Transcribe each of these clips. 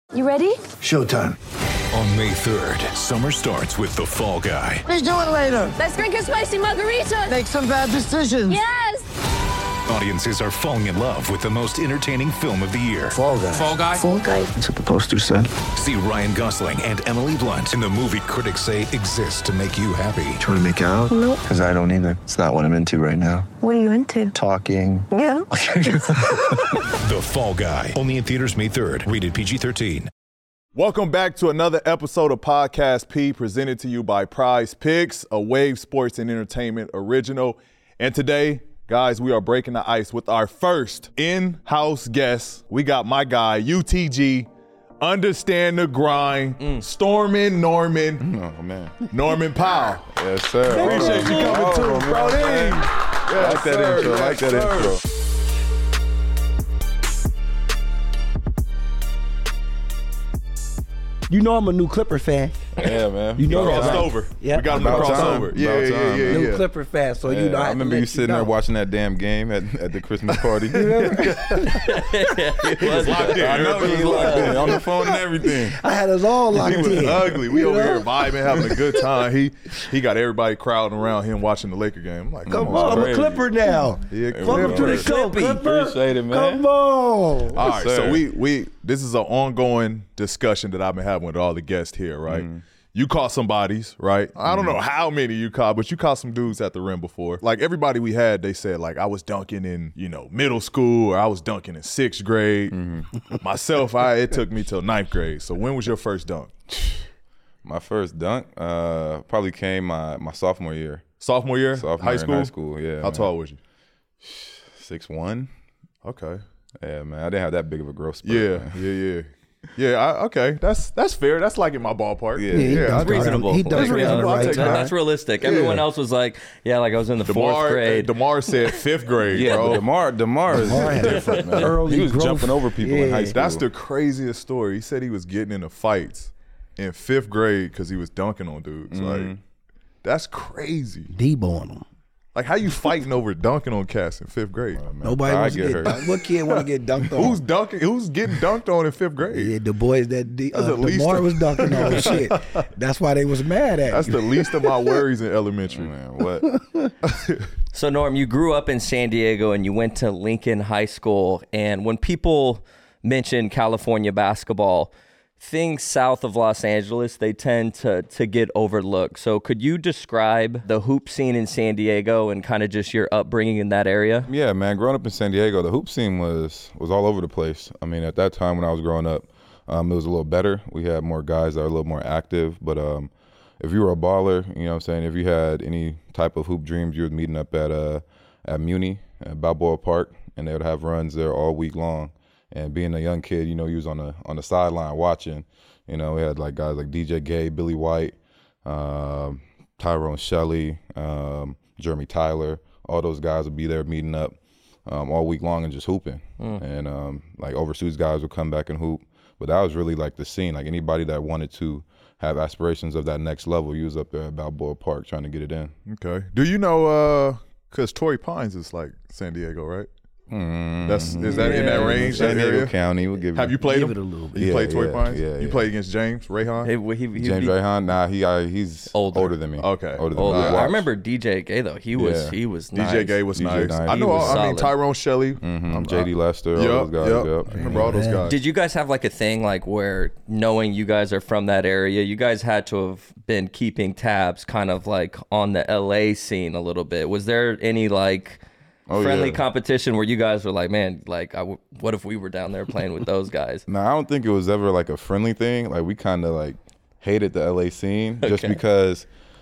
You ready? Showtime. On May 3rd, summer starts with The Fall Guy. Let's do it later. Let's drink a spicy margarita. Make some bad decisions. Yes! Audiences are falling in love with the most entertaining film of the year. Fall Guy. Fall Guy? Fall guy. That's what the poster said. See Ryan Gosling and Emily Blunt in the movie critics say exists to make you happy. Trying to make it out? Nope. Because I don't either. It's not what I'm into right now. What are you into? Talking. Yeah. The Fall Guy. Only in theaters May 3rd. Rated PG-13. Welcome back to another episode of Podcast P, presented to you by Prize Picks, a Wave Sports and Entertainment original. And today, guys, we are breaking the ice with our first in-house guest. We got my guy, UTG, Understand the Grind, Stormin' Norman. Oh, man. Norman Powell. Yes, sir. Appreciate you coming too, bro. I like that intro. I like that intro. You know I'm a new Clipper fan. Yeah, man. You know that, Crossed right? over. Yeah. We got him to About cross time. over. About Yeah. time, man. New Clipper fan, so you know I I remember you sitting there watching that damn game at the Christmas party. He was locked in. I know he was locked in on the phone and everything. I had us all locked He was in. ugly. We You over know? here vibing, having a good time. He got everybody crowding around him watching the Laker game. I'm like, Come on, I'm a crazy. Clipper now. Yeah, Welcome to the Clipper. show, Clipper. Appreciate it, man. Come on. All right, Yes, so sir. we this is an ongoing discussion that I've been having with all the guests here, right? You caught some bodies, right? I don't know how many you caught, but you caught some dudes at the rim before. Like everybody we had, they said like I was dunking in, middle school, or I was dunking in 6th grade. Myself, it took me till 9th grade. So when was your first dunk? My first dunk probably came my sophomore year. Sophomore year? Sophomore high year school? in high school, yeah. How tall was you? 6'1". Okay. Yeah, man. I didn't have that big of a growth spurt. Yeah, man. yeah. Okay, that's fair. That's like in my ballpark. Yeah. he I dunked think- reasonable. He dunked That's right reasonable. on I'll the take right that. time. That's realistic. Yeah. Everyone else was like, yeah, like I was in the fourth grade. DeMar said 5th grade, Yeah, bro. but DeMar is DeMar had different, man. early He was growth. jumping over people in high Yeah. school. That's the craziest story. He said he was getting into fights in 5th grade because he was dunking on dudes. Like, that's crazy. Debo on him. Like, how you fighting over dunking on cats in 5th grade? Nobody I wants to get get hurt. dunked. What kid want to get dunked on? Who's dunking? Who's getting dunked on in 5th grade? Yeah, the boys that That's at least DeMar was dunking on. Shit. That's why they was mad at That's you. the least of my worries in elementary. Man, what? So, Norm, you grew up in San Diego and you went to Lincoln High School. And when people mention California basketball, things south of Los Angeles, they tend to get overlooked. So could you describe the hoop scene in San Diego and kind of just your upbringing in that area? Yeah, man. Growing up in San Diego, the hoop scene was all over the place. I mean, at that time when I was growing up, it was a little better. We had more guys that were a little more active. But if you were a baller, you know what I'm saying, if you had any type of hoop dreams, you were meeting up at Muni, at Balboa Park, and they would have runs there all week long. And being a young kid, you was on the sideline watching. We had like guys like DJ Gay, Billy White, Tyrone Shelley, Jeremy Tyler. All those guys would be there meeting up all week long and just hooping. And like overseas guys would come back and hoop. But that was really like the scene. Like anybody that wanted to have aspirations of that next level, you was up there at Balboa Park trying to get it in. Okay. Do you know, because Torrey Pines is like San Diego, right? Is that in that range, that San Diego area? County, we'll give you. Have you played Give him? it a little bit. You Yeah, played Torrey yeah, Pines? yeah, You yeah. played against James Rayhan? James Rayhan? Nah, he's older than me. Okay. Older than Older. me. I remember DJ Gay though. He was nice. DJ Gay was DJ nice. nice. I He know. was I mean, solid. Tyrone Shelley. JD Lester, all those guys. Yep. I remember all those guys. Did you guys have like a thing like where knowing you guys are from that area, you guys had to have been keeping tabs kind of like on the LA scene a little bit? Was there any like friendly competition where you guys were like, man, like what if we were down there playing with those guys? No, I don't think it was ever like a friendly thing. Like we kind of like hated the LA scene just because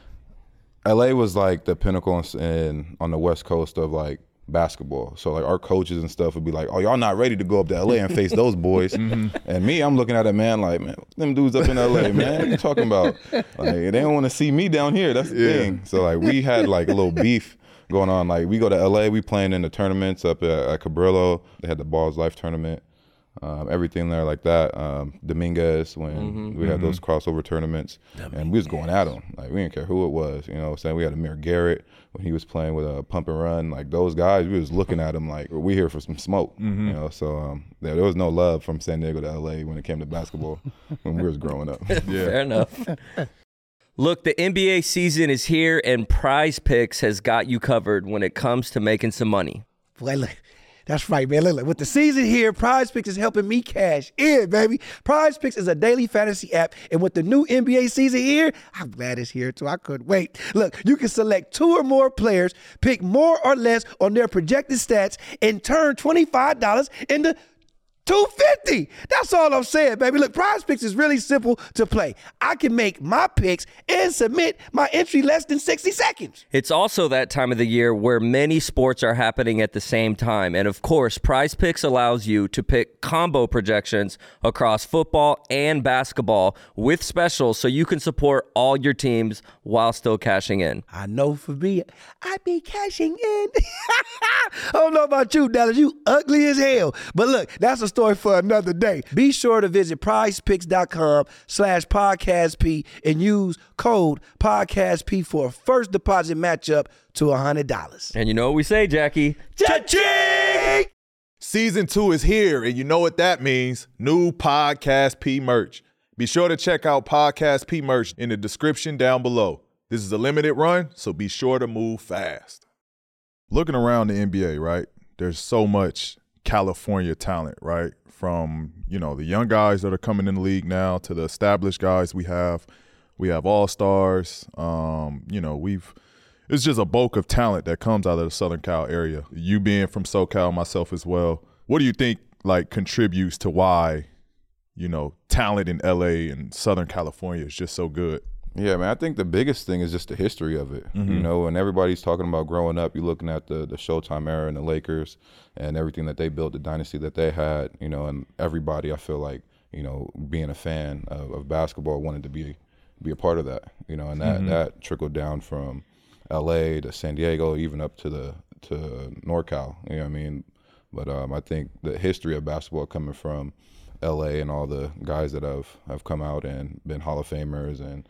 LA was like the pinnacle on the West Coast of like basketball. So like our coaches and stuff would be like, oh, y'all not ready to go up to LA and face those boys. And me, I'm looking at it, man, like, man, them dudes up in LA, man, what you talking about? Like they don't want to see me down here. That's the thing. So like we had like a little beef going on. Like we go to LA, we playing in the tournaments up at Cabrillo. They had the Balls Life tournament. everything there like that. Dominguez, when we had those crossover tournaments, and we was going at them. Like, we didn't care who it was. You know what I'm saying? We had Amir Garrett when he was playing with a pump and run. Like, those guys, we was looking at them like, we here for some smoke. You know, so there was no love from San Diego to LA when it came to basketball when we was growing up. Fair enough. Look, the NBA season is here, and Prize Picks has got you covered when it comes to making some money. Boy, look, that's right, man. Look, with the season here, Prize Picks is helping me cash in, baby. Prize Picks is a daily fantasy app, and with the new NBA season here, I'm glad it's here too. I couldn't wait. Look, you can select 2 or more players, pick more or less on their projected stats, and turn $25 into $250. That's all I'm saying, baby. Look, Prize Picks is really simple to play. I can make my picks and submit my entry less than 60 seconds. It's also that time of the year where many sports are happening at the same time. And of course, Prize Picks allows you to pick combo projections across football and basketball with specials so you can support all your teams while still cashing in. I know for me, I be cashing in. I don't know about you, Dallas. You ugly as hell. But look, that's a story for another day. Be sure to visit prizepicks.com/podcastp and use code podcastp for a first deposit matchup to $100. And you know what we say, Jackie? Cha-ching! Season 2 is here, and you know what that means. New Podcast P merch. Be sure to check out Podcast P merch in the description down below. This is a limited run, so be sure to move fast. Looking around the NBA, right, there's so much California talent, right? From, you know, the young guys that are coming in the league now to the established guys we have all-stars. You know, it's just a bulk of talent that comes out of the Southern Cal area. You being from SoCal, myself as well. What do you think, like, contributes to why, you know, talent in LA and Southern California is just so good? Yeah, man, I think the biggest thing is just the history of it. You know, when everybody's talking about growing up, you're looking at the Showtime era and the Lakers and everything that they built, the dynasty that they had, you know, and everybody, I feel like, you know, being a fan of basketball wanted to be a part of that, you know, and that trickled down from LA to San Diego, even up to NorCal, you know what I mean? But I think the history of basketball coming from LA and all the guys that have come out and been Hall of Famers and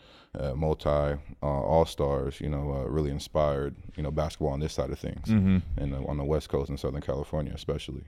all-stars, you know, really inspired, you know, basketball on this side of things, and on the West Coast and Southern California especially.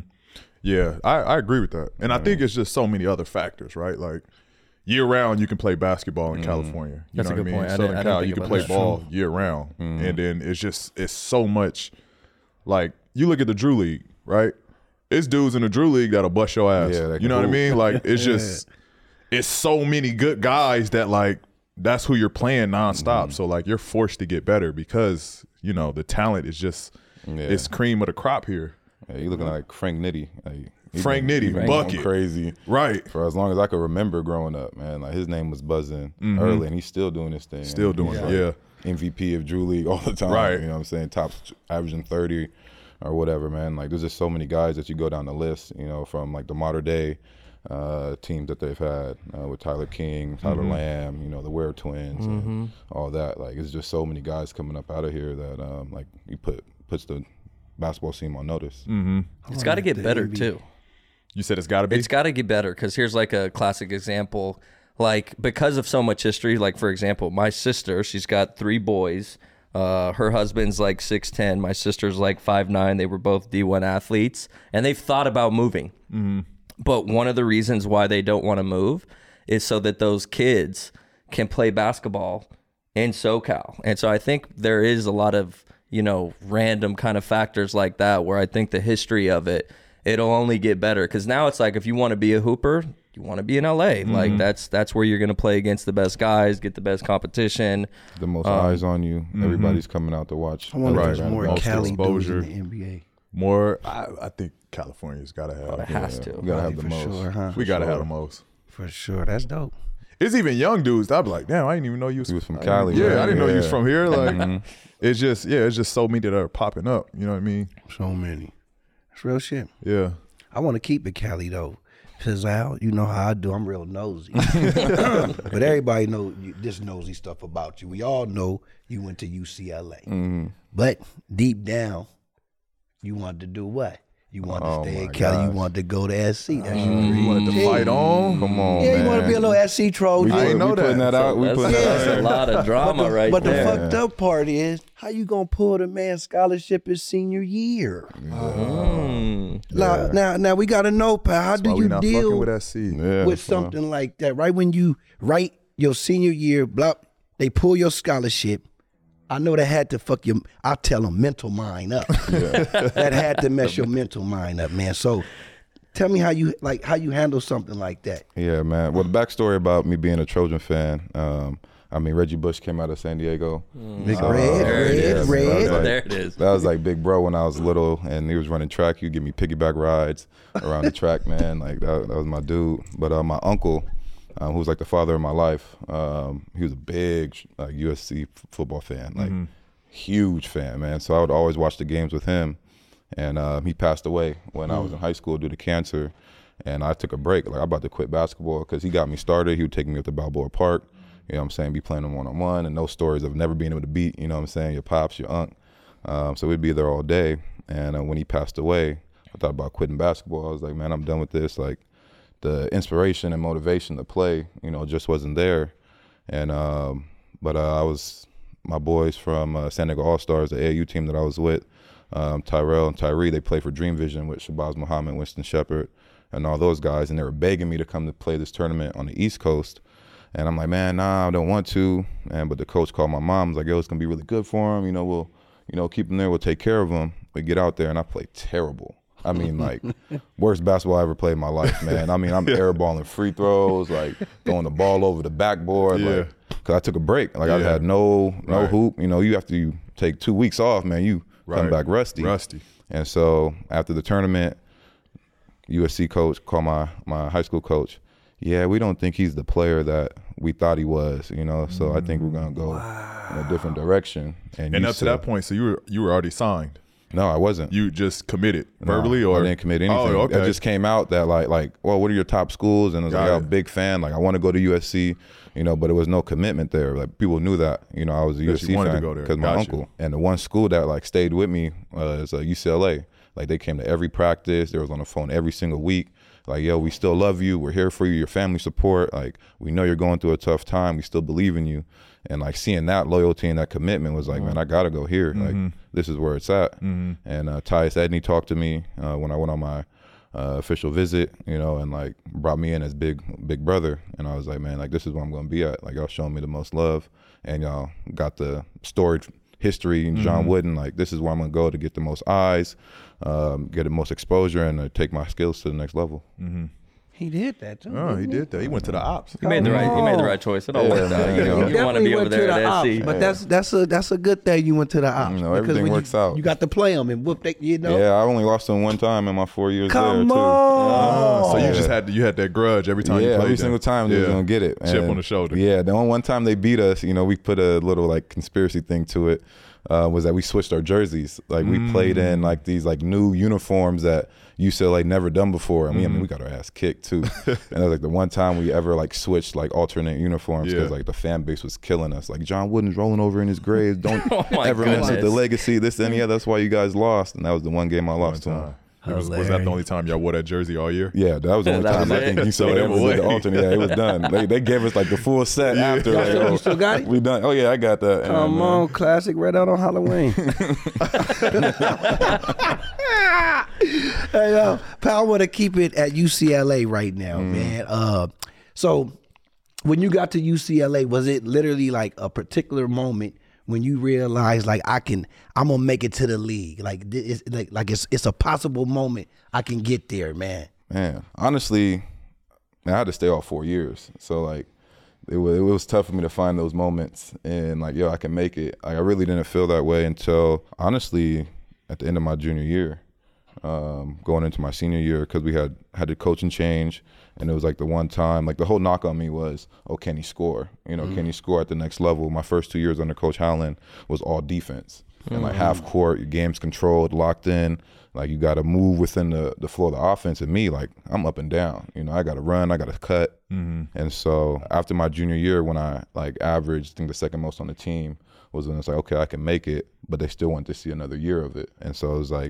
Yeah, I agree with that. And I think it's just so many other factors, right? Like, year-round, you can play basketball in California. You That's know a what good I mean? point. Southern I Cal, didn't you think can play about that. ball year-round. And then it's so much, like, you look at the Drew League, right? It's dudes in the Drew League that'll bust your ass. Yeah, you know what I mean? Like, it's just, it's so many good guys that, like, that's who you're playing nonstop. So, like, you're forced to get better because, you know, the talent is just, it's cream of the crop here. Yeah, you looking like Frank Nitti. Like, Frank Nitti, bucket. Crazy. Right. For as long as I could remember growing up, man. Like, his name was buzzing early, and he's still doing his thing. Still doing it, yeah. MVP of Drew League all the time. Right. You know what I'm saying? Top averaging 30 or whatever, man. Like, there's just so many guys that you go down the list, you know, from, like, the modern day teams that they've had with Tyler King, Tyler Lamb, you know, the Ware twins, and all that. Like, it's just so many guys coming up out of here that, like, you puts the basketball scene on notice. It's got to get better, too. You said it's got to be? It's got to get better because here's like a classic example. Like, because of so much history, like, for example, my sister, she's got 3 boys. Her husband's like 6'10". My sister's like 5'9". They were both D1 athletes, and they've thought about moving. But one of the reasons why they don't want to move is so that those kids can play basketball in SoCal. And so I think there is a lot of, you know, random kind of factors like that where I think the history of it, it'll only get better. Because now it's like if you want to be a hooper, you want to be in LA. Like, that's where you're going to play against the best guys, get the best competition. The most eyes on you. Everybody's coming out to watch. I wonder if there's Right. more Most Cali dudes exposure. in the NBA. More, I think California's got to have. It has to. We gotta have the For most. sure, huh? We got to have the most. For sure. That's dope. It's even young dudes. I'd be like, damn, I didn't even know you was, He was from Cali. Yeah, right? I didn't know you was from here. Like, it's just so many that are popping up. You know what I mean? So many. It's real shit. Yeah. I want to keep it Cali, though. Because, Al, you know how I do. I'm real nosy. But everybody know this nosy stuff about you. We all know you went to UCLA. But deep down, you wanted to do what? You wanted to stay in Cali. You wanted to go to SC. That's You wanted to fight on? Come on, yeah, man. you want to be a little SC troll. We know putting that. that out. We putting that That's out. a lot of drama right But there. the fucked up part is, how you gonna pull the man's scholarship his senior year? Now we gotta know, pal. How do Why we you not deal fucking with SC? Yeah, with something like that? Right when you write your senior year, blah, they pull your scholarship. I know that had to fuck your, I'll tell them, mental mind up. That had to mess your mental mind up, man. So tell me how you handle something like that. Yeah, man. Well, the backstory about me being a Trojan fan, I mean, Reggie Bush came out of San Diego. Big There it is. That was like big bro when I was little, and he was running track. He'd give me piggyback rides around the track, man. Like that was my dude. But my uncle, who was like the father of my life, he was a big like USC football fan, like huge fan, man. So I would always watch the games with him. And he passed away when I was in high school due to cancer. And I took a break. Like, I'm about to quit basketball because he got me started. He would take me up to Balboa Park. You know what I'm saying? Be playing them one-on-one, and those stories of never being able to beat, you know what I'm saying, your pops, your unc. So we'd be there all day. And when he passed away, I thought about quitting basketball. I was like, man, I'm done with this. Like, the inspiration and motivation to play, you know, just wasn't there. And but my boys from San Diego All-Stars, the AAU team that I was with, Tyrell and Tyree, they play for Dream Vision with Shabazz Muhammad, Winston Shepard, and all those guys, and they were begging me to come to play this tournament on the East Coast. And I'm like, man, nah, I don't want to. But the coach called my mom, was like, yo, it's gonna be really good for him. You know, we'll keep him there. We'll take care of him. We get out there, and I play terrible. I mean, like, worst basketball I ever played in my life, man. I mean, I'm airballing free throws, like throwing the ball over the backboard, like, cause I took a break. Like I had no hoop. You know, you have to take 2 weeks off, man. You come back rusty. And so after the tournament, USC coach called my high school coach. Yeah, we don't think he's the player that we thought he was, you know. So I think we're gonna go in a different direction. And up to that point, so you were already signed. No, I wasn't. You just committed verbally, or I didn't commit anything. Oh, okay. It just came out that like, well, what are your top schools? And I was like, I'm a big fan. Like, I want to go to USC, you know, but it was no commitment there. Like, people knew that, you know, I was a USC fan because my uncle. And the one school that like stayed with me was UCLA. Like, they came to every practice. They was on the phone every single week. Like, yo, we still love you. We're here for you. Your family support. Like, we know you're going through a tough time. We still believe in you. And like seeing that loyalty and that commitment was like, man, I gotta go here. Like, this is where it's at. And Tyus Edney talked to me when I went on my official visit, you know, and like brought me in as big brother. And I was like, man, like, this is where I'm gonna be at. Like, y'all showing me the most love, and y'all got the storied history in John Wooden. Like, this is where I'm gonna go to get the most eyes, get the most exposure, and take my skills to the next level. He did that too. Oh, he did that. He went to the ops. You made the right choice. It all worked out. You know, you want to be over there at SC. But that's a good thing you went to the ops. You know, everything works out. You got to play them and whoop that, you know. Yeah, I only lost them one time in my 4 years there too. Come on. So you just had that grudge every time you played every them. single time they was gonna get it. Chip And on the shoulder. Yeah, the one time they beat us, you know, we put a little like conspiracy thing to it. Was that we switched our jerseys. Like, we played in like these like new uniforms that UCLA never done before, and I mean, we got our ass kicked too. And that was like the one time we ever like switched like alternate uniforms because like the fan base was killing us. Like, John Wooden's rolling over in his grave. Don't ever mess with the legacy. This and yeah, that's why you guys lost. And that was the one game I lost to him. Was that the only time y'all wore that jersey all year? Yeah, that was the only time I think UCLA ever did the alternate. Yeah, it was done. They gave us like the full set after. Like, You still got it? We done. Oh yeah, I got that. Come on, classic right out on Halloween. Hey, pal, I want to keep it at UCLA right now, man. So when you got to UCLA, was it literally like a particular moment when you realized like I'm gonna make it to the league? Like it's a possible moment I can get there, man. Man, honestly, I had to stay all 4 years, so like it was tough for me to find those moments and like, yo, I can make it. Like, I really didn't feel that way until honestly at the end of my junior year, going into my senior year, because we had the coaching change. And it was like the one time, like the whole knock on me was, oh, can he score? You know, can he score at the next level? My first 2 years under Coach Howland was all defense. And like half court, your game's controlled, locked in. Like, you got to move within the flow of the offense. And me, like, I'm up and down. You know, I got to run, I got to cut. And so after my junior year, when I like averaged, I think the second most on the team, was when it's like, okay, I can make it, but they still want to see another year of it. And so it was like,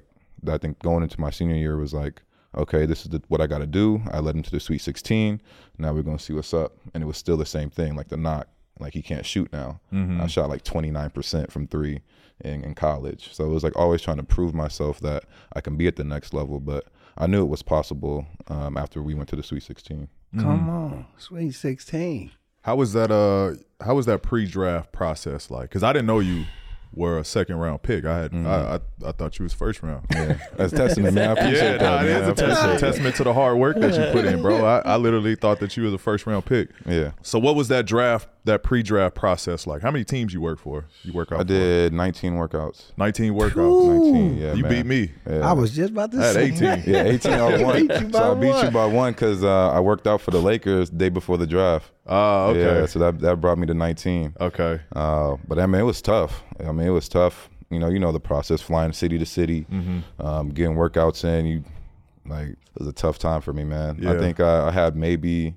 I think going into my senior year was like, okay, this is what I got to do. I led him to the Sweet 16. Now we're going to see what's up. And it was still the same thing, like the knock. Like, he can't shoot now. I shot like 29% from three in college. So it was like always trying to prove myself that I can be at the next level. But I knew it was possible after we went to the Sweet 16. Come on, Sweet 16. How was that pre-draft process like? Because I didn't know you were a second round pick. I thought you was first round. Yeah, that's testament, man. I appreciate that. It is a testament to the hard work that you put in, bro. I literally thought that you was a first round pick. Yeah. So what was that pre-draft process like? How many teams you work for? You work out? I did 19 workouts. 19 workouts. 19. Yeah, you man. beat me. Yeah. I was just about to I had say. 18. Yeah, 18 I won. Beat you by So I beat you one. by one because I worked out for the Lakers day before the draft. Oh, okay. Yeah, so that brought me to 19. Okay. But I mean, it was tough. It was tough. You know the process, flying city to city, getting workouts in. It was a tough time for me, man. Yeah. I think I had maybe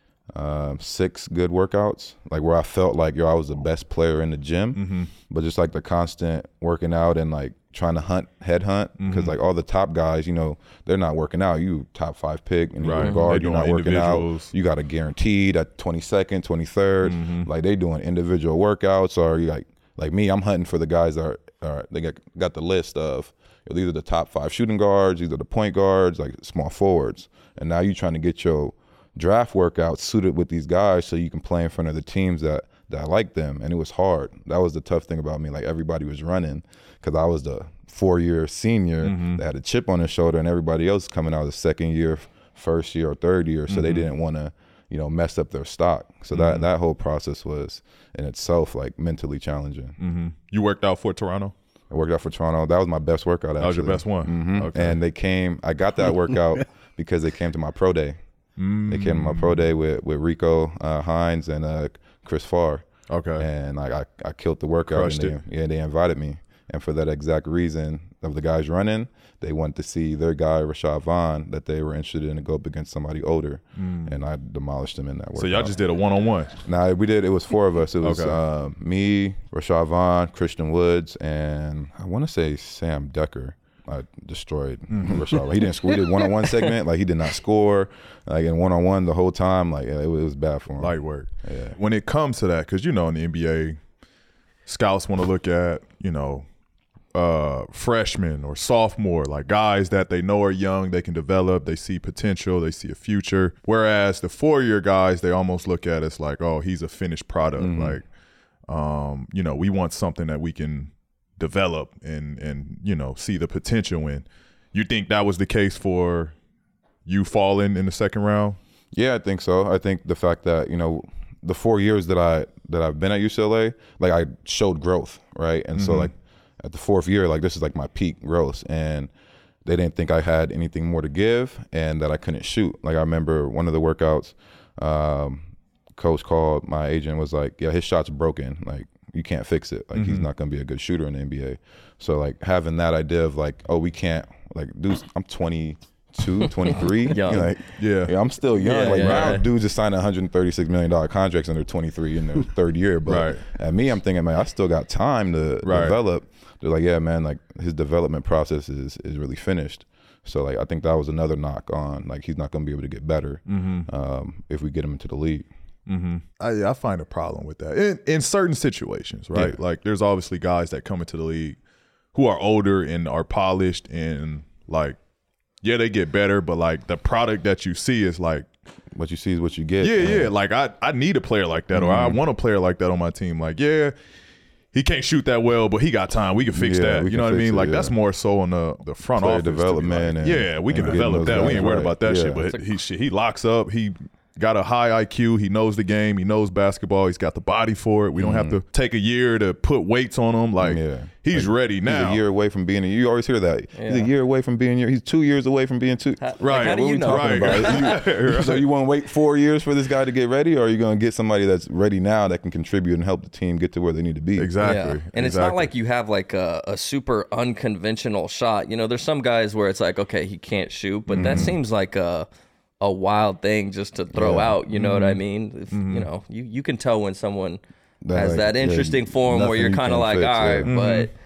6 good workouts, like where I felt like I was the best player in the gym. But just like the constant working out and like trying to headhunt, because like all the top guys, they're not working out. You top 5 pick and you're a guard, you're not working out. You got a guaranteed at 22nd, 23rd. Like they doing individual workouts, or you like me, I'm hunting for the guys that are they got the list of these are the top 5 shooting guards, these are the point guards, like small forwards. And now you're trying to get your draft workouts suited with these guys so you can play in front of the teams that like them. And it was hard. That was the tough thing about me. Like everybody was running because I was the 4-year senior that had a chip on his shoulder, and everybody else coming out of the second year, first year, or third year. So they didn't want to mess up their stock. So that whole process was in itself like mentally challenging. You worked out for Toronto? I worked out for Toronto. That was my best workout, actually. That was your best one? Okay. And I got that workout because they came to my pro day. They came to my pro day with Rico Hines and Chris Farr. Okay. And I killed the workout. Crushed it. They invited me. And for that exact reason of the guys running, they wanted to see their guy, Rashad Vaughn, that they were interested in to go up against somebody older. And I demolished him in that workout. So y'all just did a one-on-one? Nah, we did. It was 4 of us. It was me, Rashad Vaughn, Christian Woods, and I want to say Sam Decker. I destroyed Rashad. Like, he didn't score. He did one-on-one segment. Like, he did not score. Like, in one-on-one the whole time. Like, it was bad for him. Light work. Yeah. When it comes to that, because in the NBA, scouts want to look at, freshmen or sophomore, like guys that they know are young, they can develop, they see potential, they see a future. Whereas the 4-year guys, they almost look at as like, oh, he's a finished product. Like, we want something that we can develop and see the potential in. You think that was the case for you falling in the second round? Yeah, I think so. I think the fact that, the 4 years that I've been at UCLA, like I showed growth, right? And so like at the 4th year, like this is like my peak growth, and they didn't think I had anything more to give and that I couldn't shoot. Like I remember one of the workouts, coach called, my agent was like, yeah, his shot's broken. Like you can't fix it. Like he's not going to be a good shooter in the NBA. So like having that idea of like, oh, we can't, like dude, I'm 22, 23. Young. Like, yeah, I'm still young. Now dudes just signed $136 million contracts under 23 in their 3rd year. But at me, I'm thinking, man, I still got time to develop. They're like, yeah, man, like his development process is really finished. So like I think that was another knock on like he's not going to be able to get better if we get him into the league. I find a problem with that in certain situations, right? Yeah. Like there's obviously guys that come into the league who are older and are polished and like, yeah, they get better, but like the product that you see is like, what you see is what you get. Yeah. Like I need a player like that, or I want a player like that on my team. Like, yeah, he can't shoot that well, but he got time. We can fix that. You know what I mean? Like that's more so on the front player office development. Like, we can develop that. We ain't worried about that shit. But he locks up. He got a high IQ. He knows the game. He knows basketball. He's got the body for it. We don't have to take a year to put weights on him. Like he's ready now. He's a year away from being. You always hear that. He's a year away from being. He's 2 years away from being 2. Right. How do you know? About? So you want to wait 4 years for this guy to get ready, or are you going to get somebody that's ready now that can contribute and help the team get to where they need to be? Exactly. Yeah. And it's not like you have like a super unconventional shot. There's some guys where it's like, okay, he can't shoot, but that seems like a wild thing just to throw out. You know what I mean? If, you can tell when someone has that interesting form where you're kind of like, all right, but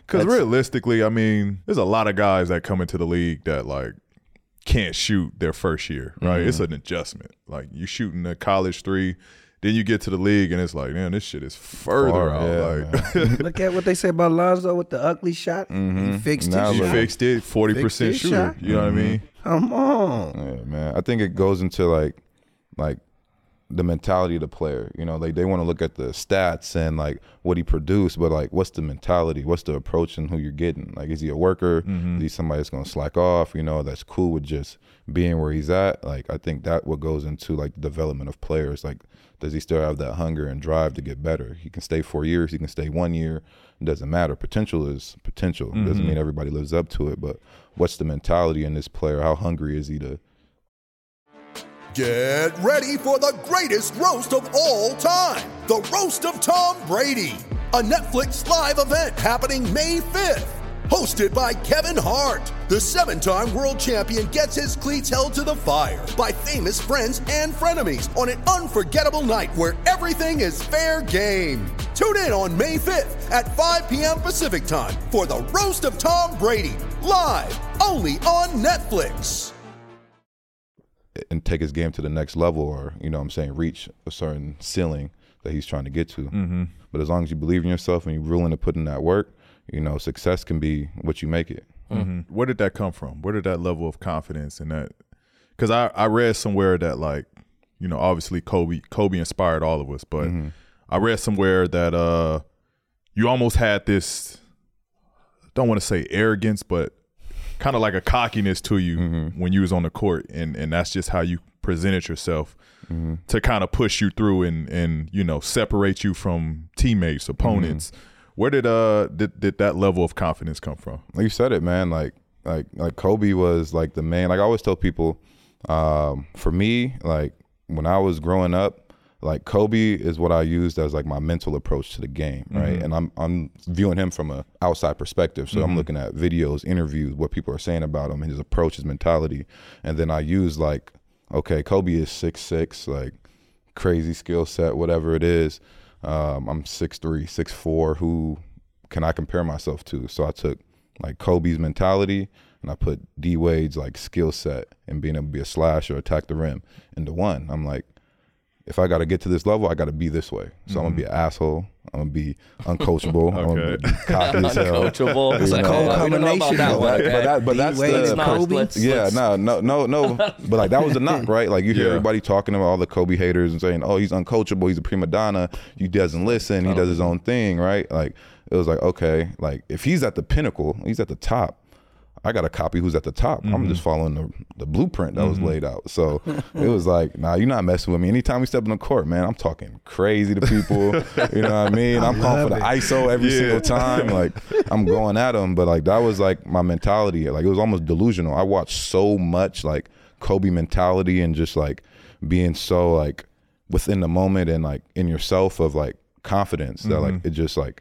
Because realistically, I mean, there's a lot of guys that come into the league that like can't shoot their first year, right? It's an adjustment. Like you shooting a college three, then you get to the league and it's like, man, this shit is further out. Like, look at what they say about Lonzo with the ugly shot. He fixed it. He fixed it, 40% shooter. Shot. You know what I mean? Come on. Yeah, man. I think it goes into like the mentality of the player. You know, they want to look at the stats and like what he produced, but like what's the mentality? What's the approach and who you're getting? Like, is he a worker? Is he somebody that's gonna slack off? You know, that's cool with just being where he's at. Like, I think that what goes into like the development of players. Like, does he still have that hunger and drive to get better? He can stay 4 years, he can stay 1 year. It doesn't matter. Potential is potential. Doesn't mean everybody lives up to it, but what's the mentality in this player? How hungry is he to Get ready for the greatest roast of all time, the Roast of Tom Brady, a Netflix live event happening May 5th. Hosted by Kevin Hart, the 7-time world champion gets his cleats held to the fire by famous friends and frenemies on an unforgettable night where everything is fair game. Tune in on May 5th at 5 p.m. Pacific time for the Roast of Tom Brady, live only on Netflix. and take his game to the next level, or, you know what I'm saying, reach a certain ceiling that he's trying to get to. But as long as you believe in yourself and you're willing to put in that work, you know, success can be what you make it. Where did that come from? Where did that level of confidence and that? Because I read somewhere that, like, you know, obviously Kobe inspired all of us, but I read somewhere that you almost had this, I don't want to say arrogance, but kind of like a cockiness to you when you was on the court, and that's just how you presented yourself to kind of push you through and you know, separate you from teammates, opponents. Where did that level of confidence come from? Like you said it, man. Like Kobe was like the man. Like I always tell people, for me, like when I was growing up, like Kobe is what I used as like my mental approach to the game, right? And I'm viewing him from a outside perspective. So I'm looking at videos, interviews, what people are saying about him, and his approach, his mentality. And then I use like, okay, Kobe is 6'6", like crazy skill set, whatever it is. I'm 6'3", 6'4", who can I compare myself to? So I took like Kobe's mentality and I put D Wade's like skill set and being able to be a slasher, attack the rim into one. I'm like, if I got to get to this level, I got to be this way. So I'm going to be an asshole. I'm going to be uncoachable. I'm going to be cocky as hell. Uncoachable. It's a cold combination. But that's the Kobe. Yeah, no. But like that was the knock, right? Like you hear everybody talking about all the Kobe haters and saying, "Oh, he's uncoachable. He's a prima donna. He doesn't listen. He does his own thing," right? Like it was like, okay, like if he's at the pinnacle, he's at the top. I got to copy who's at the top. I'm just following the blueprint that was laid out. So it was like, nah, you're not messing with me. Anytime we step in the court, man, I'm talking crazy to people. You know what I mean? I'm calling for the ISO every single time. Like I'm going at them. But like that was like my mentality. Like it was almost delusional. I watched so much like Kobe mentality and just like being so like within the moment and like in yourself of like confidence that like it just like,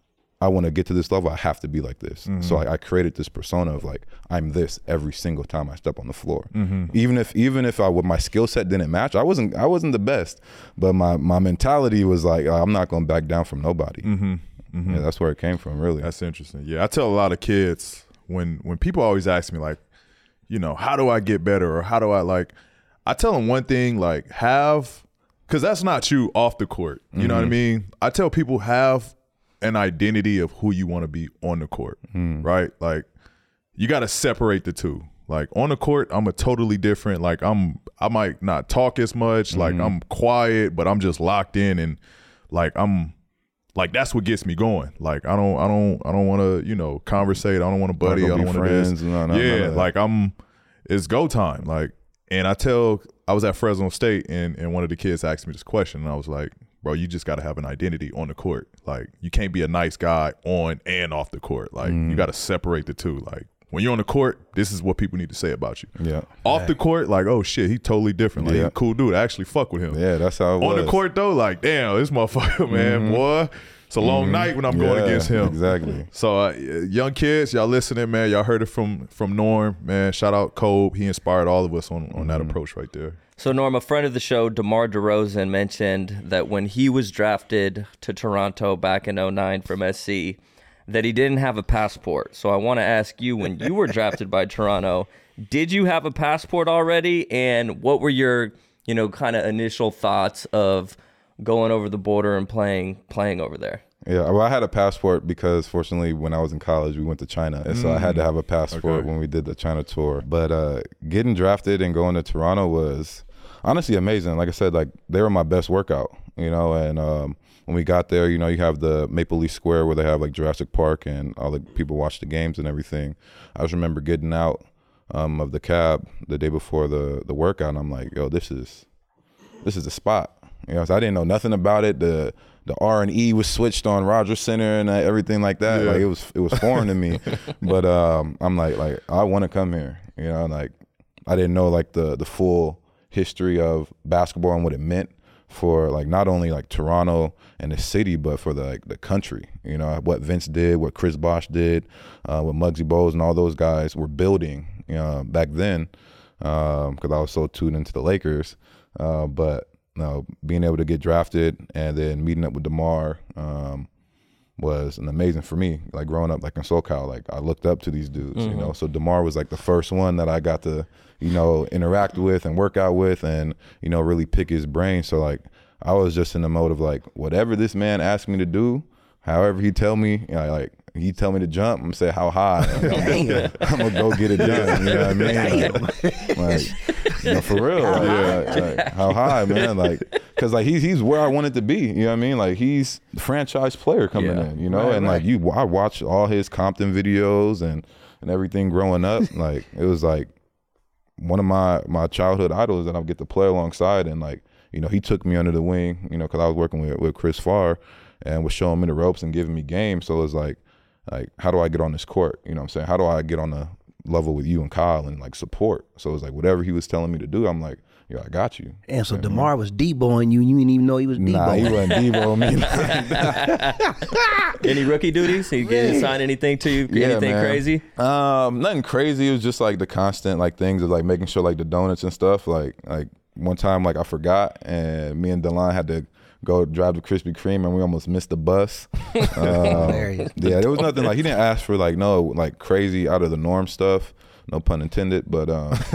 I want to get to this level, I have to be like this. So I created this persona of like, I'm this every single time I step on the floor. Even if I with my skill set didn't match, I wasn't the best, but my mentality was like, I'm not going to back down from nobody. Yeah, that's where it came from, really. That's interesting. Yeah, I tell a lot of kids when people always ask me like, you know, how do I get better, or how do I like, I tell them one thing, like because that's not you off the court. You know what I mean? I tell people have an identity of who you want to be on the court, right? Like you got to separate the two. Like on the court, I'm a totally different, like I might not talk as much, like I'm quiet, but I'm just locked in, and like I'm like, that's what gets me going. Like I don't want to, you know, conversate. I don't want to buddy. I don't want to this. Like it's go time. Like, and I was at Fresno State and one of the kids asked me this question, and I was like, bro, you just got to have an identity on the court. Like, you can't be a nice guy on and off the court. Like, you got to separate the two. Like, when you're on the court, this is what people need to say about you. Yeah. Off the court, like, oh, shit, he totally different. Like, he a cool dude. I actually fuck with him. Yeah, that's how it was. On the court, though, like, damn, this motherfucker, man, boy. It's a long night when I'm going against him. Exactly. So, young kids, y'all listening, man. Y'all heard it from Norm, man. Shout out Kobe. He inspired all of us on that approach right there. So, Norm, a friend of the show, DeMar DeRozan, mentioned that when he was drafted to Toronto back in 2009 from SC, that he didn't have a passport. So I want to ask you, when you were drafted by Toronto, did you have a passport already? And what were your, kind of initial thoughts of going over the border and playing over there? Yeah, well, I had a passport because fortunately when I was in college, we went to China. And so I had to have a passport when we did the China tour. But getting drafted and going to Toronto was honestly amazing. Like I said, like they were my best workout, and when we got there, you have the Maple Leaf Square where they have like Jurassic Park and all the people watch the games and everything. I just remember getting out of the cab the day before the workout, and I'm like, yo, this is the spot. So I didn't know nothing about it. The R&E was switched on Rogers Center and everything like that. Like it was foreign to me. But I'm like I want to come here. Like I didn't know like the full history of basketball and what it meant for like not only like Toronto and the city, but for the country. What Vince did, what Chris Bosh did, what Muggsy Bogues and all those guys were building back then. Because I was so tuned into the Lakers, but being able to get drafted and then meeting up with DeMar was an amazing for me. Like growing up like in SoCal, like I looked up to these dudes. So DeMar was like the first one that I got to interact with and work out with and really pick his brain. So like I was just in the mode of like whatever this man asked me to do, however he tell me, like he tell me to jump, I'm gonna say how high. I'm gonna go get it done. You know what I mean? Like for real. Like, how high, man? Like, cause like he's where I wanted to be. You know what I mean? Like he's the franchise player coming in. And like I watched all his Compton videos and everything growing up. Like it was like one of my childhood idols that I get to play alongside, and like he took me under the wing. Cause I was working with Chris Farr and was showing me the ropes and giving me game. So it was like how do I get on this court? You know what I'm saying? How do I get on the level with you and Kyle and like support? So it was like whatever he was telling me to do, I'm like, yo, I got you. And so DeMar was Deboing you, and you didn't even know he was Deboing. Nah, he wasn't Deboing me. Any rookie duties? He didn't sign anything to you? Anything crazy? Nothing crazy. It was just like the constant like things of like making sure like the donuts and stuff. Like one time like I forgot, and me and Delon had to go drive to Krispy Kreme, and we almost missed the bus. Yeah, there was nothing like he didn't ask for like no like crazy out of the norm stuff. No pun intended, but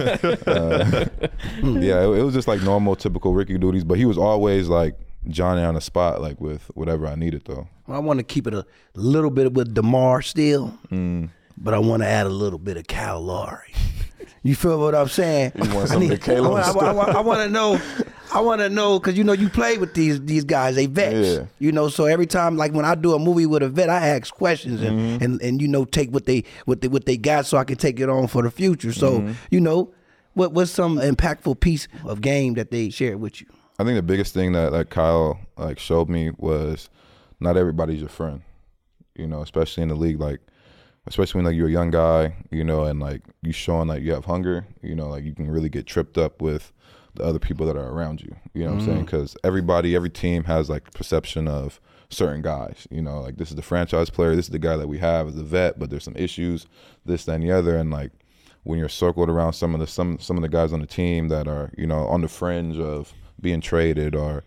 yeah, it was just like normal, typical Ricky duties. But he was always like Johnny on the spot, like with whatever I needed, though. Well, I want to keep it a little bit with DeMar still, but I want to add a little bit of Kyle Lowry. You feel what I'm saying? You want some of Caleb I want to know. I want to know because you play with these guys, they vets. Yeah. So every time like when I do a movie with a vet, I ask questions and take what they got so I can take it on for the future. So what's some impactful piece of game that they shared with you? I think the biggest thing that Kyle like showed me was not everybody's your friend. Especially in the league, like. Especially when like you're a young guy, and like you showing like you have hunger, like you can really get tripped up with the other people that are around you. You know what I'm saying? Because every team has like perception of certain guys. Like this is the franchise player, this is the guy that we have as a vet, but there's some issues, this, that, and the other. And like when you're circled around some of the guys on the team that are on the fringe of being traded or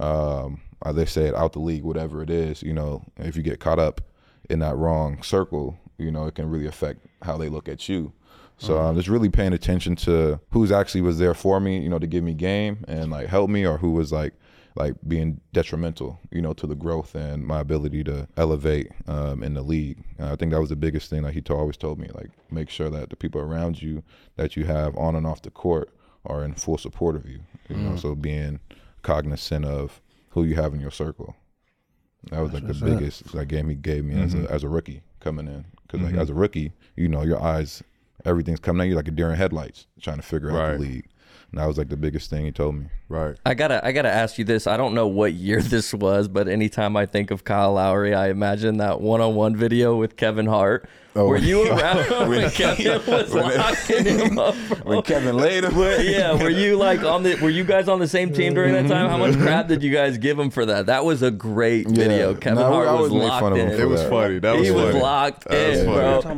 they say it out the league, whatever it is. If you get caught up in that wrong circle. It can really affect how they look at you. So I'm just really paying attention to who's actually was there for me, to give me game and like help me, or who was like being detrimental, to the growth and my ability to elevate in the league. I think that was the biggest thing that he always told me, like make sure that the people around you that you have on and off the court are in full support of you. So being cognizant of who you have in your circle. That was like the biggest game he gave me as a rookie coming in. Because like as a rookie, your eyes, everything's coming at you like a deer in headlights, trying to figure out the league. And that was like the biggest thing he told me. Right. I gotta ask you this. I don't know what year this was, but anytime I think of Kyle Lowry, I imagine that one-on-one video with Kevin Hart. Oh, were you around when Kevin was locking him up? When Kevin laid him? Were you like were you guys on the same team during that time? How much crap did you guys give him for that? That was a great video. Kevin Hart was locked in. It was funny. That was funny. He was locked in, bro.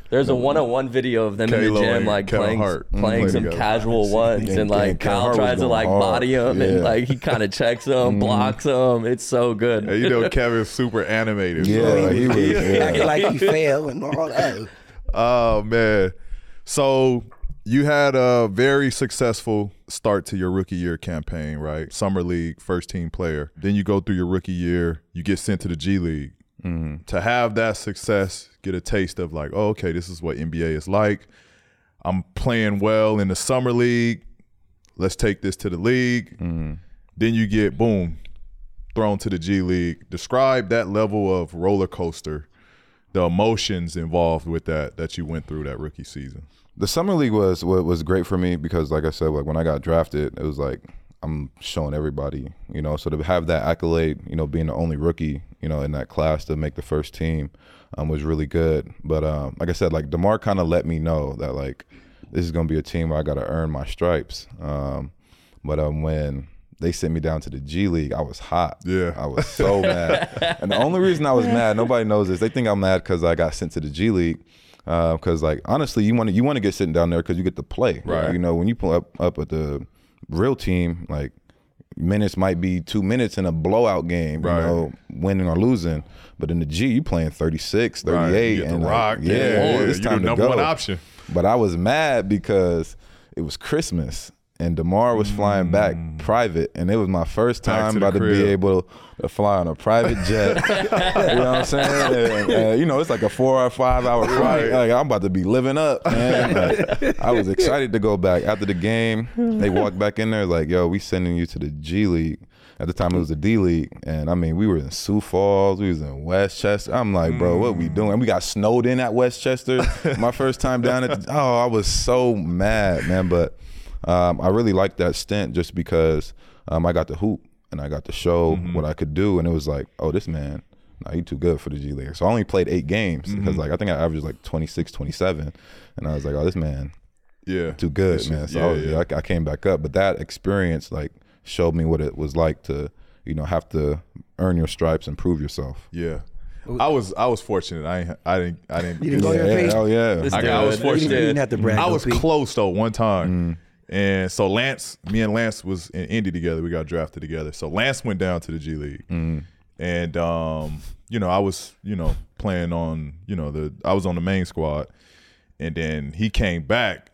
There's a 101 video of them in the K-Lo gym, and like Kevin playing Hart some together. casual ones, and like Kevin Kyle Hart was tries to going like hard. body him, and Yeah. like he kind of checks him, blocks him. It's so good. Hey, you know, Kevin's super animated. Yeah, so- he was. Yeah. Acting like he fell and all that. Oh man. So you had a very successful start to your rookie year campaign, right? Summer League, first team player. Then you go through your rookie year, you get sent to the G League. To have that success, get a taste of like, oh, okay, this is what NBA is like. I'm playing well in the Summer League. Let's take this to the league. Then you get, boom, thrown to the G League. Describe that level of roller coaster, the emotions involved with that you went through that rookie season. The summer league was great for me because, like I said, like when I got drafted, it was like I'm showing everybody, you know. So to have that accolade, you know, being the only rookie, you know, in that class to make the first team, was really good. But like I said, like DeMar kind of let me know that like this is gonna be a team where I got to earn my stripes. But when they sent me down to the G League, I was hot. Yeah. I was so mad. And the only reason I was mad, nobody knows this, they think I'm mad because I got sent to the G League. Because like honestly, you want to get sitting down there because you get to play. Right. You know, when you pull up at the real team, like minutes might be 2 minutes in a blowout game. Right. You know, winning or losing. But in the G, you playing 36, 38, Right. You get and the rock. like, it's you time the to number go. one option. But I was mad because it was Christmas. And DeMar was flying back private, and it was my first Back time to the about to be crib. able to fly on a private jet. You know what I'm saying? And, you know, it's like a 4 or 5 hour flight. Like, I'm about to be living up, man. Like, I was excited to go back. After the game, they walked back in there like, yo, we sending you to the G League. At the time, it was the D League. And, I mean, we were in Sioux Falls. We was in Westchester. I'm like, bro, what we doing? And we got snowed in at Westchester. My first time down at I was so mad, man. But I really liked that stint just because I got to hoop and I got to show what I could do, and it was like, oh, this man, nah, he too good for the G League. So I only played 8 games because like I think I averaged like 26, 27, and I was like, oh, this man, too good, man. So I came back up, but that experience like showed me what it was like to, you know, have to earn your stripes and prove yourself. Yeah. I was fortunate. I didn't. You didn't go to your face? Oh yeah. I was fortunate. You didn't have to brag. I was Pete. close though one time. And so me and Lance was in Indy together. We got drafted together. So Lance went down to the G League. And you know, I was, you know, playing on, you know, I was on the main squad. And then he came back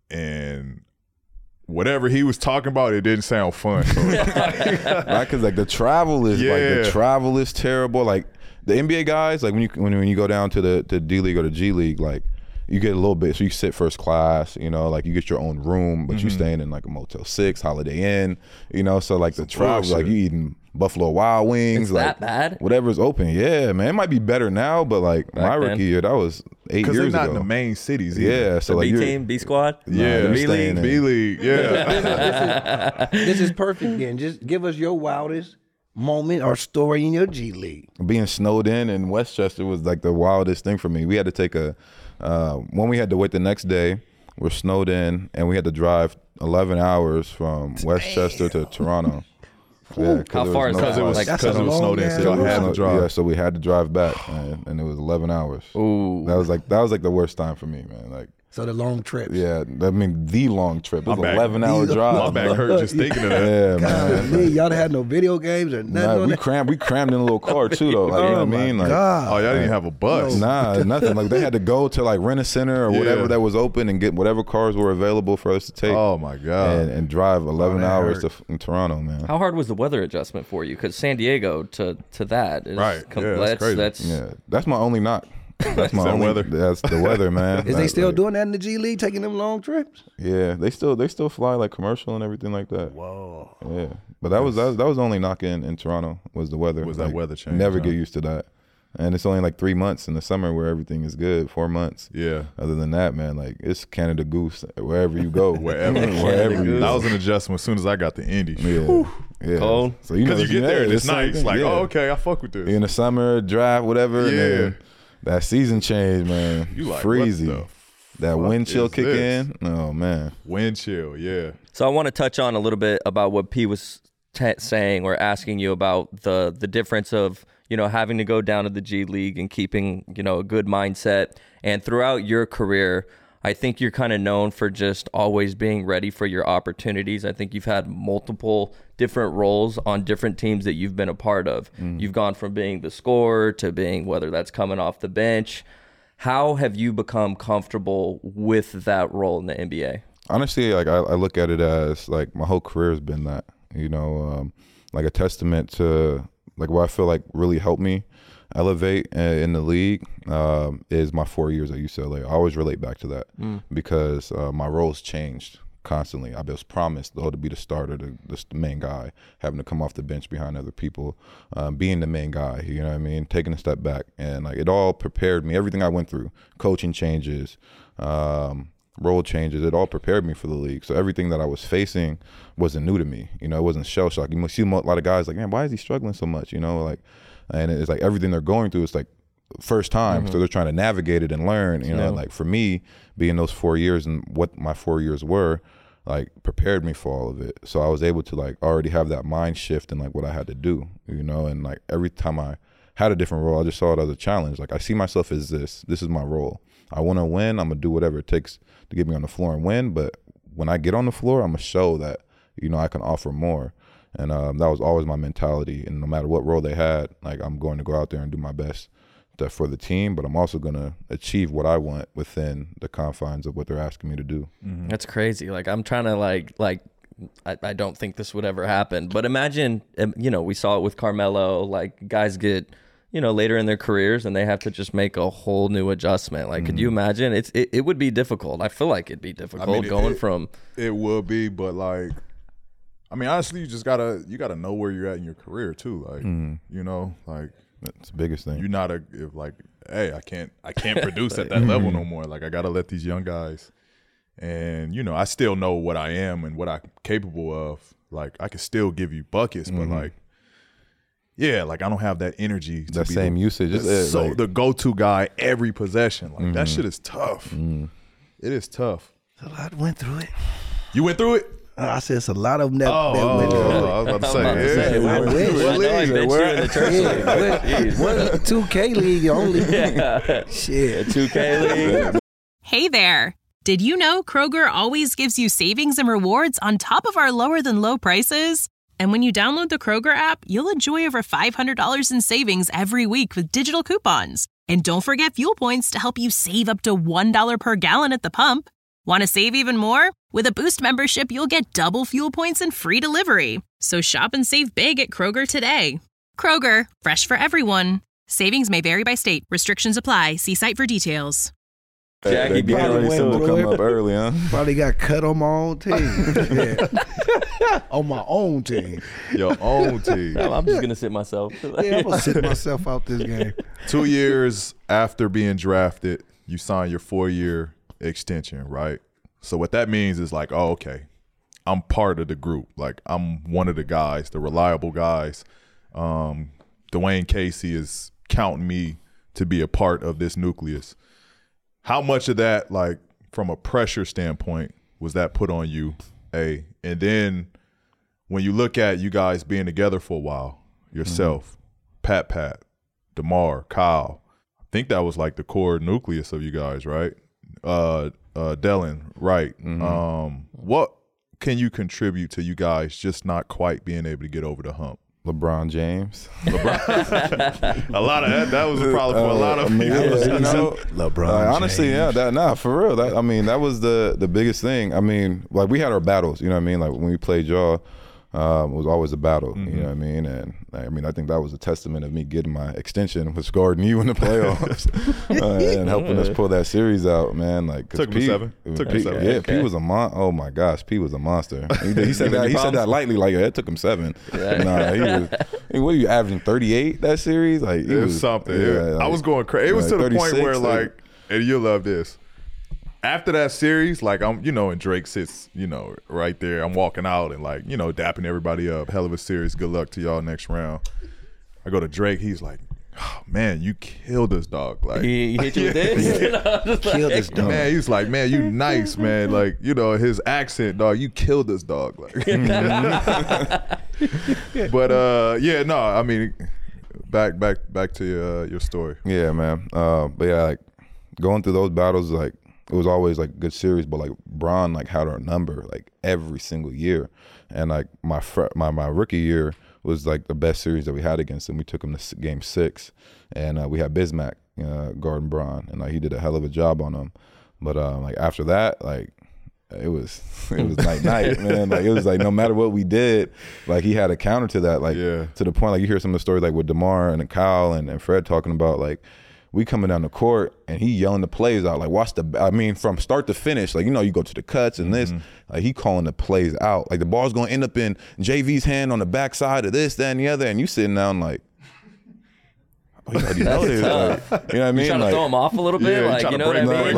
and whatever he was talking about, it didn't sound fun. Right, because like the travel is terrible. Like the NBA guys, like when you go down to the D League or the G League, like you get a little bit, so you sit first class, you know, like you get your own room, but you staying in like a Motel 6, Holiday Inn, you know, so like the travel, like you eating Buffalo Wild Wings, It's like that bad? whatever's open. Yeah, man, it might be better now, but like my then. rookie year, that was 8 Because years they're not ago. in the main cities either. Yeah, so The like B you're, team, B squad. Yeah, they're B staying League, in- B League, yeah. This is perfect. Then just give us your wildest moment or story in your G League. being snowed in Westchester was like the wildest thing for me. We had to take when we had to wait the next day, we're snowed in, and we had to drive 11 hours from Westchester to Toronto. Yeah, How far is that? Because it was Like, That's because a it was long snowed in, ass so I had drive. to drive. Yeah, so we had to drive back, and it was 11 hours. Ooh. That was like the worst time for me, man. Like, So the long trips. yeah, I mean the long trip. It was My an back- 11-hour drive. My back hurt just thinking of that. Yeah, man. God, y'all done had no video games or nothing Nah, on we that? crammed in a little car too, though. Like, you know what I mean? Like, God. Oh, y'all didn't have a bus. nah, nothing. Like they had to go to like rent a center or whatever Yeah. that was open and get whatever cars were available for us to take. Oh my God. and drive 11 that hours hurt. in Toronto, man. How hard was the weather adjustment for you? Because San Diego to that is Right. Yeah, that's crazy. that's Yeah, that's my only knock. That's my that only weather? That's the weather, man. Is they Like, still doing that in the G League, taking them long trips? Yeah, they still fly like commercial and everything like that. Whoa. Yeah, but that was the only knock in Toronto was the weather. Was that Like, weather change, Never huh? get used to that. And it's only like 3 months in the summer where everything is good. 4 months. Yeah. Other than that, man, like it's Canada Goose wherever you go. Wherever. wherever you That go. was an adjustment as soon as I got to Indy. Yeah. Yeah. Cold. So Because you get there and yeah, it's the same nice. thing. Like, Yeah. oh, okay, I fuck with this. In the summer, draft, whatever. And Yeah. then that season change, man. You like, freezy. what the That wind chill is kick this? in. Oh man. Wind chill, yeah. So I want to touch on a little bit about what P was saying or asking you about the difference of having to go down to the G League and keeping, a good mindset. And throughout your career, I think you're kind of known for just always being ready for your opportunities. I think you've had multiple different roles on different teams that you've been a part of. You've gone from being the scorer to being, whether that's coming off the bench. How have you become comfortable with that role in the NBA? Honestly, like I look at it as like my whole career has been that, like a testament to like what I feel like really helped me elevate in the league is my 4 years at UCLA. I always relate back to that because my roles changed constantly. I was promised to be the starter, the main guy, having to come off the bench behind other people, being the main guy, taking a step back. And like it all prepared me, everything I went through, coaching changes, role changes, it all prepared me for the league. So everything that I was facing wasn't new to me. It wasn't shell shock. You see a lot of guys like, man, why is he struggling so much? And it's like everything they're going through, it's like first time. So they're trying to navigate it and learn, like for me, being those 4 years and what my 4 years were, like prepared me for all of it. So I was able to like already have that mind shift and like what I had to do, and like every time I had a different role, I just saw it as a challenge. Like I see myself as this is my role. I want to win. I'm gonna do whatever it takes to get me on the floor and win. But when I get on the floor, I'm gonna show that, I can offer more. And that was always my mentality. And no matter what role they had, like I'm going to go out there and do my best for the team, but I'm also going to achieve what I want within the confines of what they're asking me to do. That's crazy. Like I'm trying to I don't think this would ever happen, but imagine, we saw it with Carmelo, like guys get, later in their careers and they have to just make a whole new adjustment. Like, could you imagine? It would be difficult. I feel like it'd be difficult from. It will be, but like, honestly, you gotta know where you're at in your career too. Like, like that's the biggest thing. You're not hey, I can't produce at that level no more. Like I gotta let these young guys, and I still know what I am and what I'm capable of. Like I can still give you buckets, but like, yeah, like I don't have that energy. To that be same usage. The go-to guy every possession. Like that shit is tough. It is tough. A lot went through it. You went through it? I said it's a lot of them that went through it. I was about to say, I bet you in the church league. What a 2K league only. Shit. 2K league. Hey there. Did you know Kroger always gives you savings and rewards on top of our lower than low prices? And when you download the Kroger app, you'll enjoy over $500 in savings every week with digital coupons. And don't forget fuel points to help you save up to $1 per gallon at the pump. Want to save even more? With a Boost membership, you'll get double fuel points and free delivery. So shop and save big at Kroger today. Kroger, fresh for everyone. Savings may vary by state. Restrictions apply. See site for details. Jackie being already still come up early, huh? Probably got cut on my own team. On my own team. Your own team. I'm just going to sit myself. I'm going to sit myself out this game. 2 years after being drafted, you signed your 4-year extension, right? So what that means is like, oh, okay, I'm part of the group. Like I'm one of the guys, the reliable guys. Dwayne Casey is counting me to be a part of this nucleus. How much of that, like from a pressure standpoint, was that put on you? And then when you look at you guys being together for a while, yourself, Pat, DeMar, Kyle, I think that was like the core nucleus of you guys, right? Dellen, right. What can you contribute to you guys just not quite being able to get over the hump? LeBron James. A lot of that was a problem for a lot of people. LeBron honestly, James. For real. That was the biggest thing. Like we had our battles, you know what I mean? Like when we played y'all, it was always a battle, you know what I mean? And I think that was a testament of me getting my extension with guarding you in the playoffs and helping us pull that series out, man. Like Took him 7. Yeah, P was a oh my gosh, P was a monster. He said that lightly, like it took him 7. Nah, he was. What are you averaging 38 that series? Like it was something. Like, I was going crazy. It was to the point where like, and you'll love this. After that series, like I'm, and Drake sits, right there. I'm walking out and like, dapping everybody up. Hell of a series. Good luck to y'all next round. I go to Drake. He's like, oh, man, you killed us, dog. Like he hit you with this? Killed us, dog. Man, he's like, man, you nice, man. Like, his accent, dog. You killed us, dog. Like, but back to your story. Yeah, man. But yeah, like going through those battles, like it was always like good series, but like Bron like had our number like every single year, and like my rookie year was like the best series that we had against him. We took him to game 6, and we had Bismack guarding Bron, and like he did a hell of a job on him. But like after that, like it was night, man. Like it was like no matter what we did, like he had a counter to that, like to the point like you hear some of the stories like with DeMar and Kyle and Fred talking about like we coming down the court and he yelling the plays out like watch from start to finish, like you go to the cuts and this, like he calling the plays out, like the ball's gonna end up in JV's hand on the backside of this, that, and the other, and you sitting down like. You already know this, like, you know what I mean? You trying to throw him off a little bit, like you know what I mean?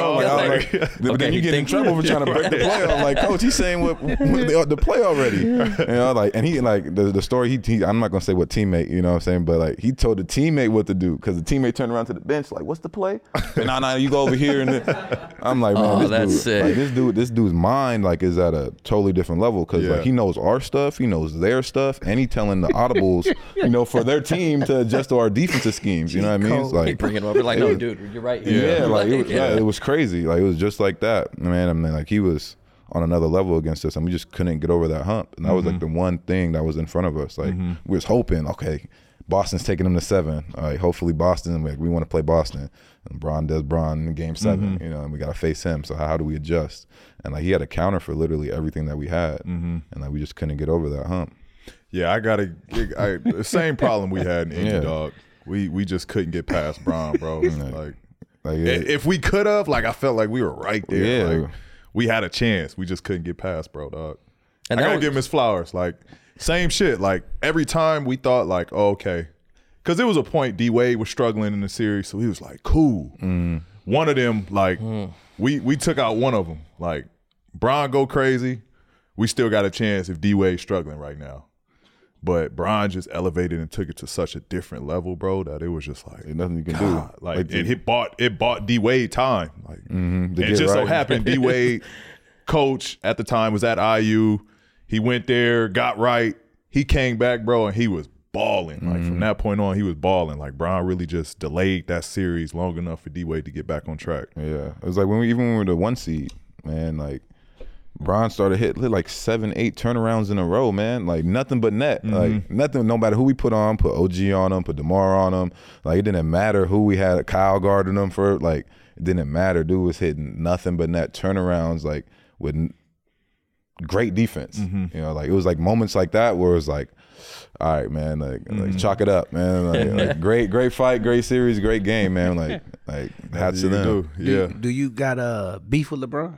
But then you get in trouble for trying to break the play off. Like, coach, he's saying what the play already. You know, like, and he like the story. He I'm not gonna say what teammate, you know what I'm saying, but like he told the teammate what to do because the teammate turned around to the bench like, what's the play? And nah, you go over here, and then I'm like, man, this dude's mind like is at a totally different level because like he knows our stuff, he knows their stuff, and he telling the audibles, for their team to adjust to our defensive schemes, you know what I mean? It's like bring it over, like, no, dude, you're right. Yeah, like it was crazy. Like it was just like that, man. I mean, like he was on another level against us, and we just couldn't get over that hump. And that was like the one thing that was in front of us. Like we was hoping, okay, Boston's taking them to 7. All right, hopefully Boston. We want to play Boston, and Bron does Bron in game 7. And we got to face him. So how do we adjust? And like he had a counter for literally everything that we had, and like we just couldn't get over that hump. Yeah, the same problem we had in Indy, dog. We just couldn't get past Bron, bro. Like if we could have, like I felt like we were right there. Yeah. Like, we had a chance. We just couldn't get past, bro, dog. And I gotta give him his flowers. Like same shit. Like every time we thought like, oh, okay. Cause there was a point D Wade was struggling in the series, so he was like, cool. One of them, like we took out one of them. Like Bron go crazy. We still got a chance if D Wade's struggling right now. But Bron just elevated and took it to such a different level, bro, that it was just like ain't nothing you can do. Like it bought D Wade time. Like it just so happened D Wade coach at the time was at IU. He went there, got right. He came back, bro, and he was balling. Like from that point on, he was balling. Like Bron really just delayed that series long enough for D Wade to get back on track. Yeah, it was like when we were the 1 seed, man. Like Bron started hit like 7, 8 turnarounds in a row, man. Like nothing but net. Like nothing, no matter who we put on, put OG on him, put DeMar on him. Like it didn't matter who we had, Kyle guarding him for. Like it didn't matter. Dude was hitting nothing but net turnarounds, like with great defense. Like it was like moments like that where it was like, all right, man, like chalk it up, man. Like great fight, great series, great game, man. Like hats to them. Do you got a beef with LeBron?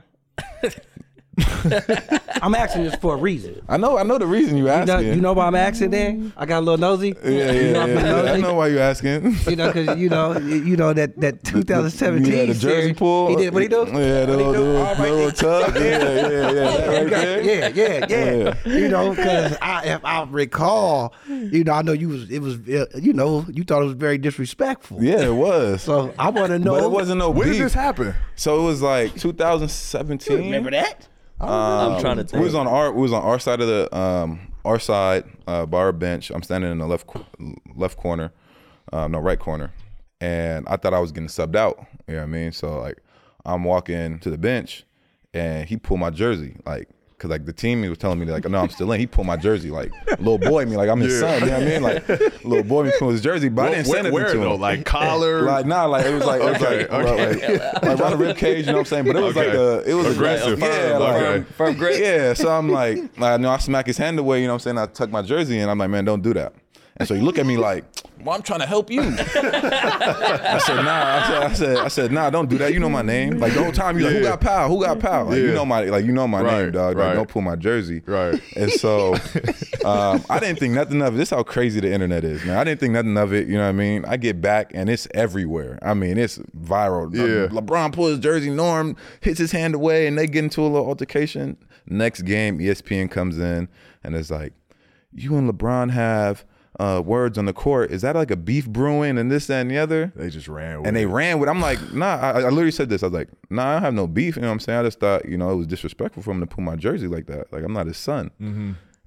I'm asking this for a reason. I know the reason you asking. You know why I'm asking then? I got a little nosy. Yeah. I know why you asking. Because you know that 2017 the jersey pull. He did what he do? Yeah, the little tug. Yeah. Yeah. Because if I recall, I know you thought it was very disrespectful. Yeah, it was. So I want to know. But it wasn't no beef. When did this happen? So it was like 2017. You remember that? I'm trying to think. We was on our side of the by our bench. I'm standing in the left corner, right corner, and I thought I was getting subbed out. You know what I mean? So like I'm walking to the bench, and he pulled my jersey, like. Cause like the team he was telling me like no I'm still in. He pulled my jersey like little boy me like I'm his son. You know what I mean? Like little boy me pulled his jersey, but I didn't say anything to him. Like collar, like nah, like it was like like around the rib cage. You know what I'm saying? But it was it was aggressive. Firm grip. Yeah. So I'm like I smack his hand away. You know what I'm saying? I tuck my jersey and I'm like, man, don't do that. And so he looked at me like, well, I'm trying to help you. I said, nah. I said, nah, don't do that. You know my name. Like the whole time you're like, who got Powell? Who got Powell? Like, you know my name, dog. Like, don't pull my jersey. Right. And so I didn't think nothing of it. This is how crazy the internet is, man. I didn't think nothing of it. You know what I mean? I get back and it's everywhere. I mean, it's viral. Yeah. LeBron pulls his jersey, Norm hits his hand away, and they get into a little altercation. Next game, ESPN comes in and it's like, you and LeBron have words on the court. Is that like a beef brewing and this, that, and the other? They just ran with it. And they ran with it. I'm like, nah, I literally said this. I was like, nah, I don't have no beef. You know what I'm saying? I just thought, it was disrespectful for him to pull my jersey like that. Like, I'm not his son.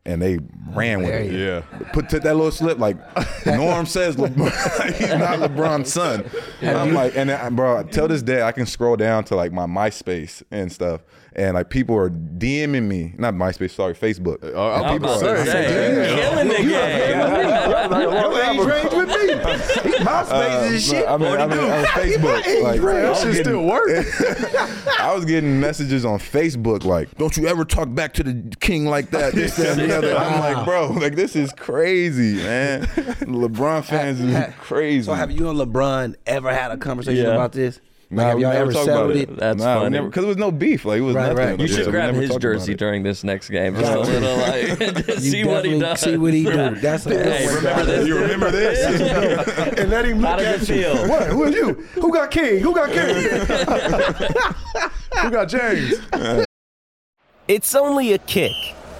and they ran with it. Yeah. Took that little slip, like Norm says, LeBron, he's not LeBron's son. I'm like, and bro, till this day, I can scroll down to like my MySpace and stuff, and like people are DMing me, not MySpace, sorry, Facebook. People are killing the game. Age range with me. MySpace is shit. I mean, Facebook. Like, that shit still works. I was getting messages on Facebook like, "Don't you ever talk back to the king like that?" This, that, and the other. I'm like, bro, like this is crazy, man. LeBron fans is crazy. So have you and LeBron ever had a conversation about this? Nah, have we y'all never ever talked settled about it? That's funny. Because it was no beef. Like it was nothing. right. You Like, should so we grab never his talked about jersey it. during this next game. Just a little like, see what he does. See what he do. That's Hey, remember this? You remember this? and let him How look does at it you. feel? What? Who are you? Who got king? Who got king? Who got James? It's only a kick,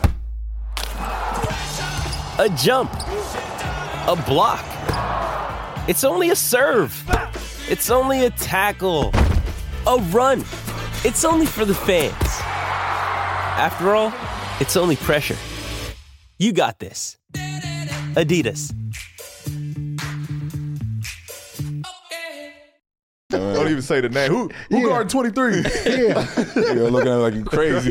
a jump, a block. It's only a serve. It's only a tackle, a run. It's only for the fans. After all, it's only pressure. You got this. Adidas. Don't even say the name. Who guarding 23? Yeah. You're looking at me like you crazy.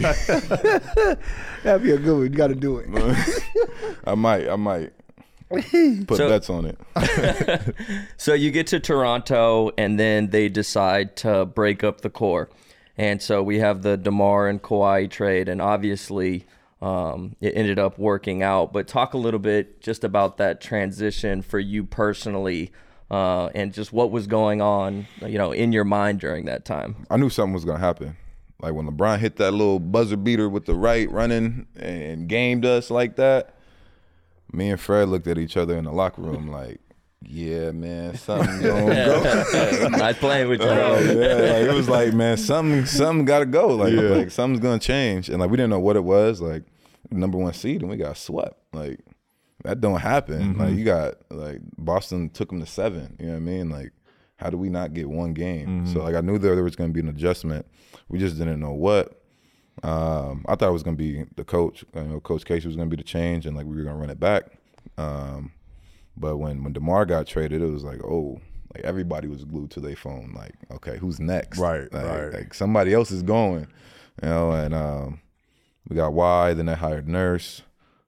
That'd be a good one. You got to do it. I might put bets on it. So you get to Toronto, and then they decide to break up the core. And so we have the DeMar and Kawhi trade, and obviously it ended up working out. But talk a little bit just about that transition for you personally, and just what was going on, in your mind during that time. I knew something was gonna happen. Like when LeBron hit that little buzzer beater with the right running and gamed us like that, me and Fred looked at each other in the locker room like, yeah, man, something gonna go. Not playing with you. Yeah, like, it was like, man, something gotta go. Like something's gonna change. And like we didn't know what it was. Like number 1 seed and we got swept. Like that don't happen. Mm-hmm. Like you got like Boston took them to 7. You know what I mean? Like how do we not get one game? Mm-hmm. So like I knew there was gonna be an adjustment. We just didn't know what. I thought it was gonna be the coach. Coach Casey was gonna be the change, and like we were gonna run it back. But when DeMar got traded, it was like, oh, like everybody was glued to their phone. Like, okay, who's next? Right. Like somebody else is going, And we got Y. Then they hired Nurse,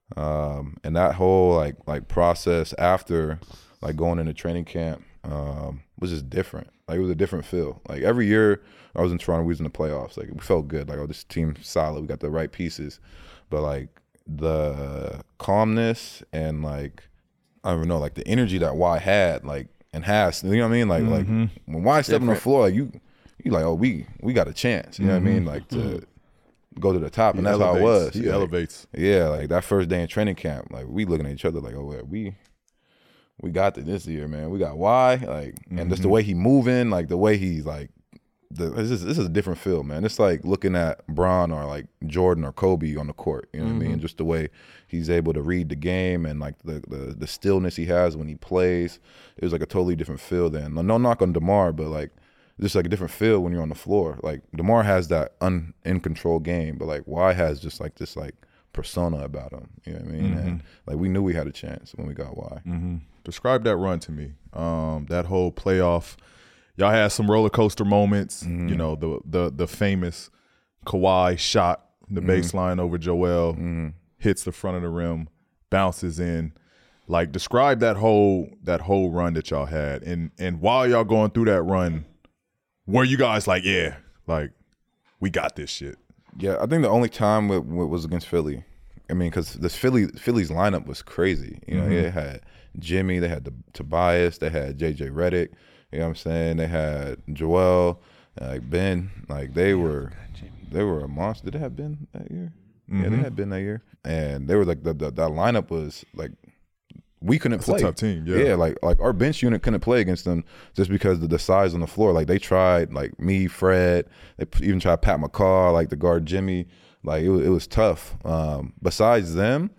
and that whole like process after like going into training camp was just different. Like it was a different feel. Like every year I was in Toronto, we was in the playoffs. Like we felt good. Like, oh, this team's solid. We got the right pieces. But like the calmness and like, I don't even know, like the energy that Y had, like, and has, you know what I mean? Like when Y stepped on the floor, like you like, oh, we got a chance. You know what I mean? Like to go to the top, and that's how it was. He elevates. Yeah, like that first day in training camp, like we looking at each other like, oh, yeah, we got this year, man. We got Y, like, and just the way he moving, like the way he's like, this is a different feel, man. It's like looking at Bron or like Jordan or Kobe on the court. You know what I mean? Just the way he's able to read the game and like the stillness he has when he plays. It was like a totally different feel then. No knock on DeMar, but like just like a different feel when you're on the floor. Like DeMar has that in control game, but like Y has just like this like persona about him. You know what I mean? And like we knew we had a chance when we got Y. Describe that run to me. That whole playoff. Y'all had some roller coaster moments. You know, the famous Kawhi shot the baseline over Joel, hits the front of the rim, bounces in. Like describe that whole run that y'all had. And while y'all going through that run, were you guys like, yeah, like we got this shit? Yeah, I think the only time it was against Philly. I mean, because this Philly's lineup was crazy. You know, they had Jimmy, they had Tobias, they had JJ Redick. You know what I'm saying? They had Joel, like Ben. Like they were a monster. Did they have Ben that year? Yeah, they had Ben that year. And they were like that lineup was like we couldn't play. It's a tough team. Yeah. Yeah, like our bench unit couldn't play against them just because of the size on the floor. Like they tried, like me, Fred. They even tried Pat McCaw, like to guard Jimmy. Like it was tough. Besides them,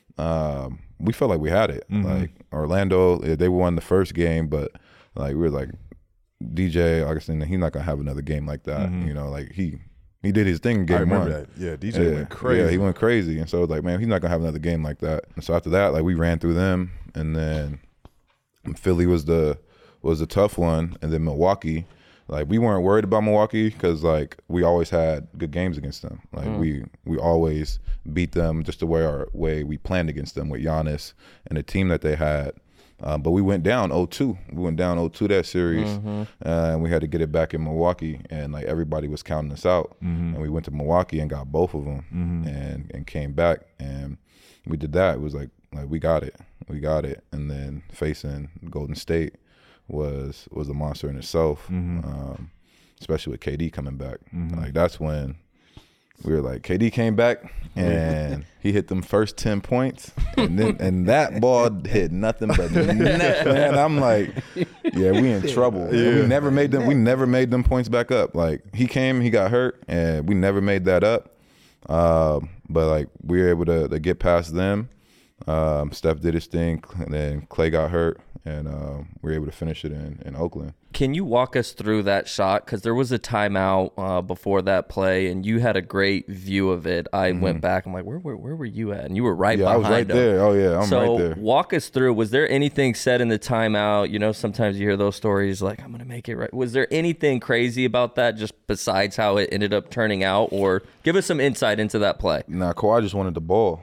we felt like we had it. Like Orlando, they won the first game, but like we were like DJ Augustine, he's not gonna have another game like that. You know, like he He did his thing in game one. That. Yeah, DJ went crazy. Yeah, he went crazy. And so it was like, man, he's not going to have another game like that. And so after that, like we ran through them. And then Philly was the tough one. And then Milwaukee, like we weren't worried about Milwaukee because like we always had good games against them. Like we always beat them just the way we planned against them with Giannis and the team that they had. But we went down 0-2. We went down 0-2 that series, and we had to get it back in Milwaukee. And like everybody was counting us out, and we went to Milwaukee and got both of them, and came back and we did that. It was like we got it. And then facing Golden State was a monster in itself, especially with KD coming back. Like that's when we were like, KD came back and he hit them first 10 points, and that ball hit nothing but net, man. I'm like, yeah, we in trouble. Yeah. We never made them points back up. Like he came, he got hurt, and we never made that up. But like we were able to get past them. Steph did his thing, and then Clay got hurt, and we were able to finish it in Oakland. Can you walk us through that shot? Because there was a timeout before that play, and you had a great view of it. I went back. I'm like, where were you at? And you were right behind him. I was right there. Oh, yeah, I'm right there. So walk us through. Was there anything said in the timeout? You know, sometimes you hear those stories like, I'm going to make it right. Was there anything crazy about that just besides how it ended up turning out? Or give us some insight into that play. Nah, Kawhi just wanted the ball.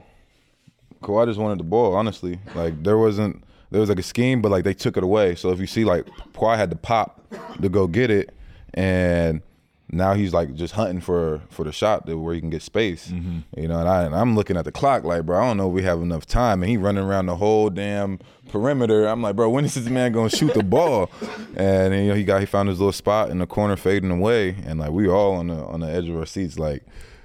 Honestly. Like, there was like a scheme, but like they took it away. So if you see, like Kawhi had to pop to go get it, and now he's like just hunting for the shot where he can get space. You know, and I'm looking at the clock like, bro, I don't know if we have enough time. And he running around the whole damn perimeter. I'm like, bro, when is this man gonna shoot the ball? And you know, he found his little spot in the corner fading away, and like we were all on the edge of our seats like.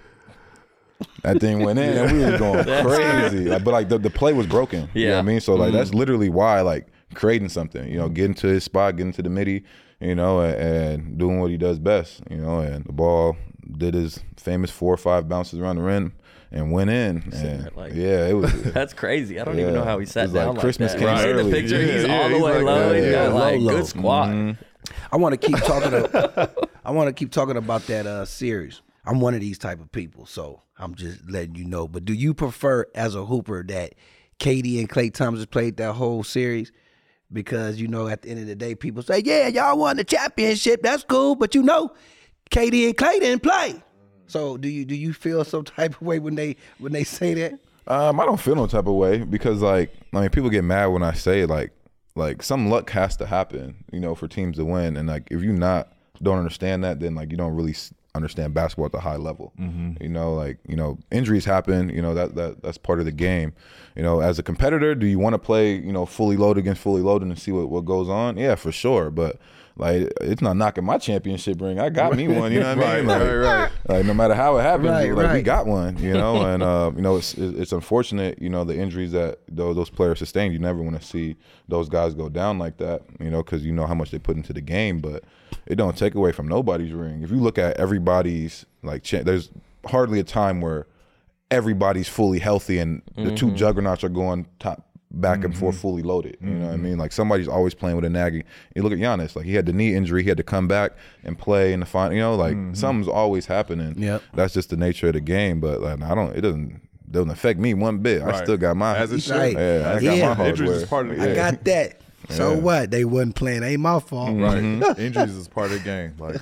That thing went in and we were going crazy. Like, but like the play was broken. You know what I mean? So like that's literally why like creating something, you know, getting to his spot, getting to the midi, you know, and doing what he does best, you know, and the ball did his famous 4 or 5 bounces around the rim and went in. And yeah, it was that's crazy. I don't even know how he sat down like Christmas that. came Can you early. see the picture? He's all the way low. He's got like good squat. I want to keep talking about that series. I'm one of these type of people, so I'm just letting you know. But do you prefer, as a hooper, that KD and Klay Thompson played that whole series? Because, you know, at the end of the day, people say, yeah, y'all won the championship. That's cool. But, you know, KD and Klay didn't play. So do you feel some type of way when they say that? I don't feel no type of way because, like, I mean, people get mad when I say, like some luck has to happen, you know, for teams to win. And, like, if you don't understand that, then, like, you don't really understand basketball at the high level. You know, like, you know, injuries happen, you know, that's part of the game. You know, as a competitor, do you want to play, you know, fully loaded against fully loaded and see what goes on? Yeah, for sure. But like, it's not knocking my championship ring. I got me one, you know what I mean? Like no matter how it happens, we got one, you know, and you know, it's unfortunate, you know, the injuries that those players sustain. You never want to see those guys go down like that, you know, because you know how much they put into the game, but it don't take away from nobody's ring. If you look at everybody's, like, there's hardly a time where everybody's fully healthy and the two juggernauts are going back and forth fully loaded. You know what I mean? Like, somebody's always playing with a nagging. You look at Giannis, like, he had the knee injury, he had to come back and play in the final, you know, like something's always happening. That's just the nature of the game, but like, it doesn't affect me one bit. I still got my as it should. Yeah, I got my injuries is part of the game. I got that. So what? They wasn't playing. Ain't my fault. Right. Injuries is part of the game. Like,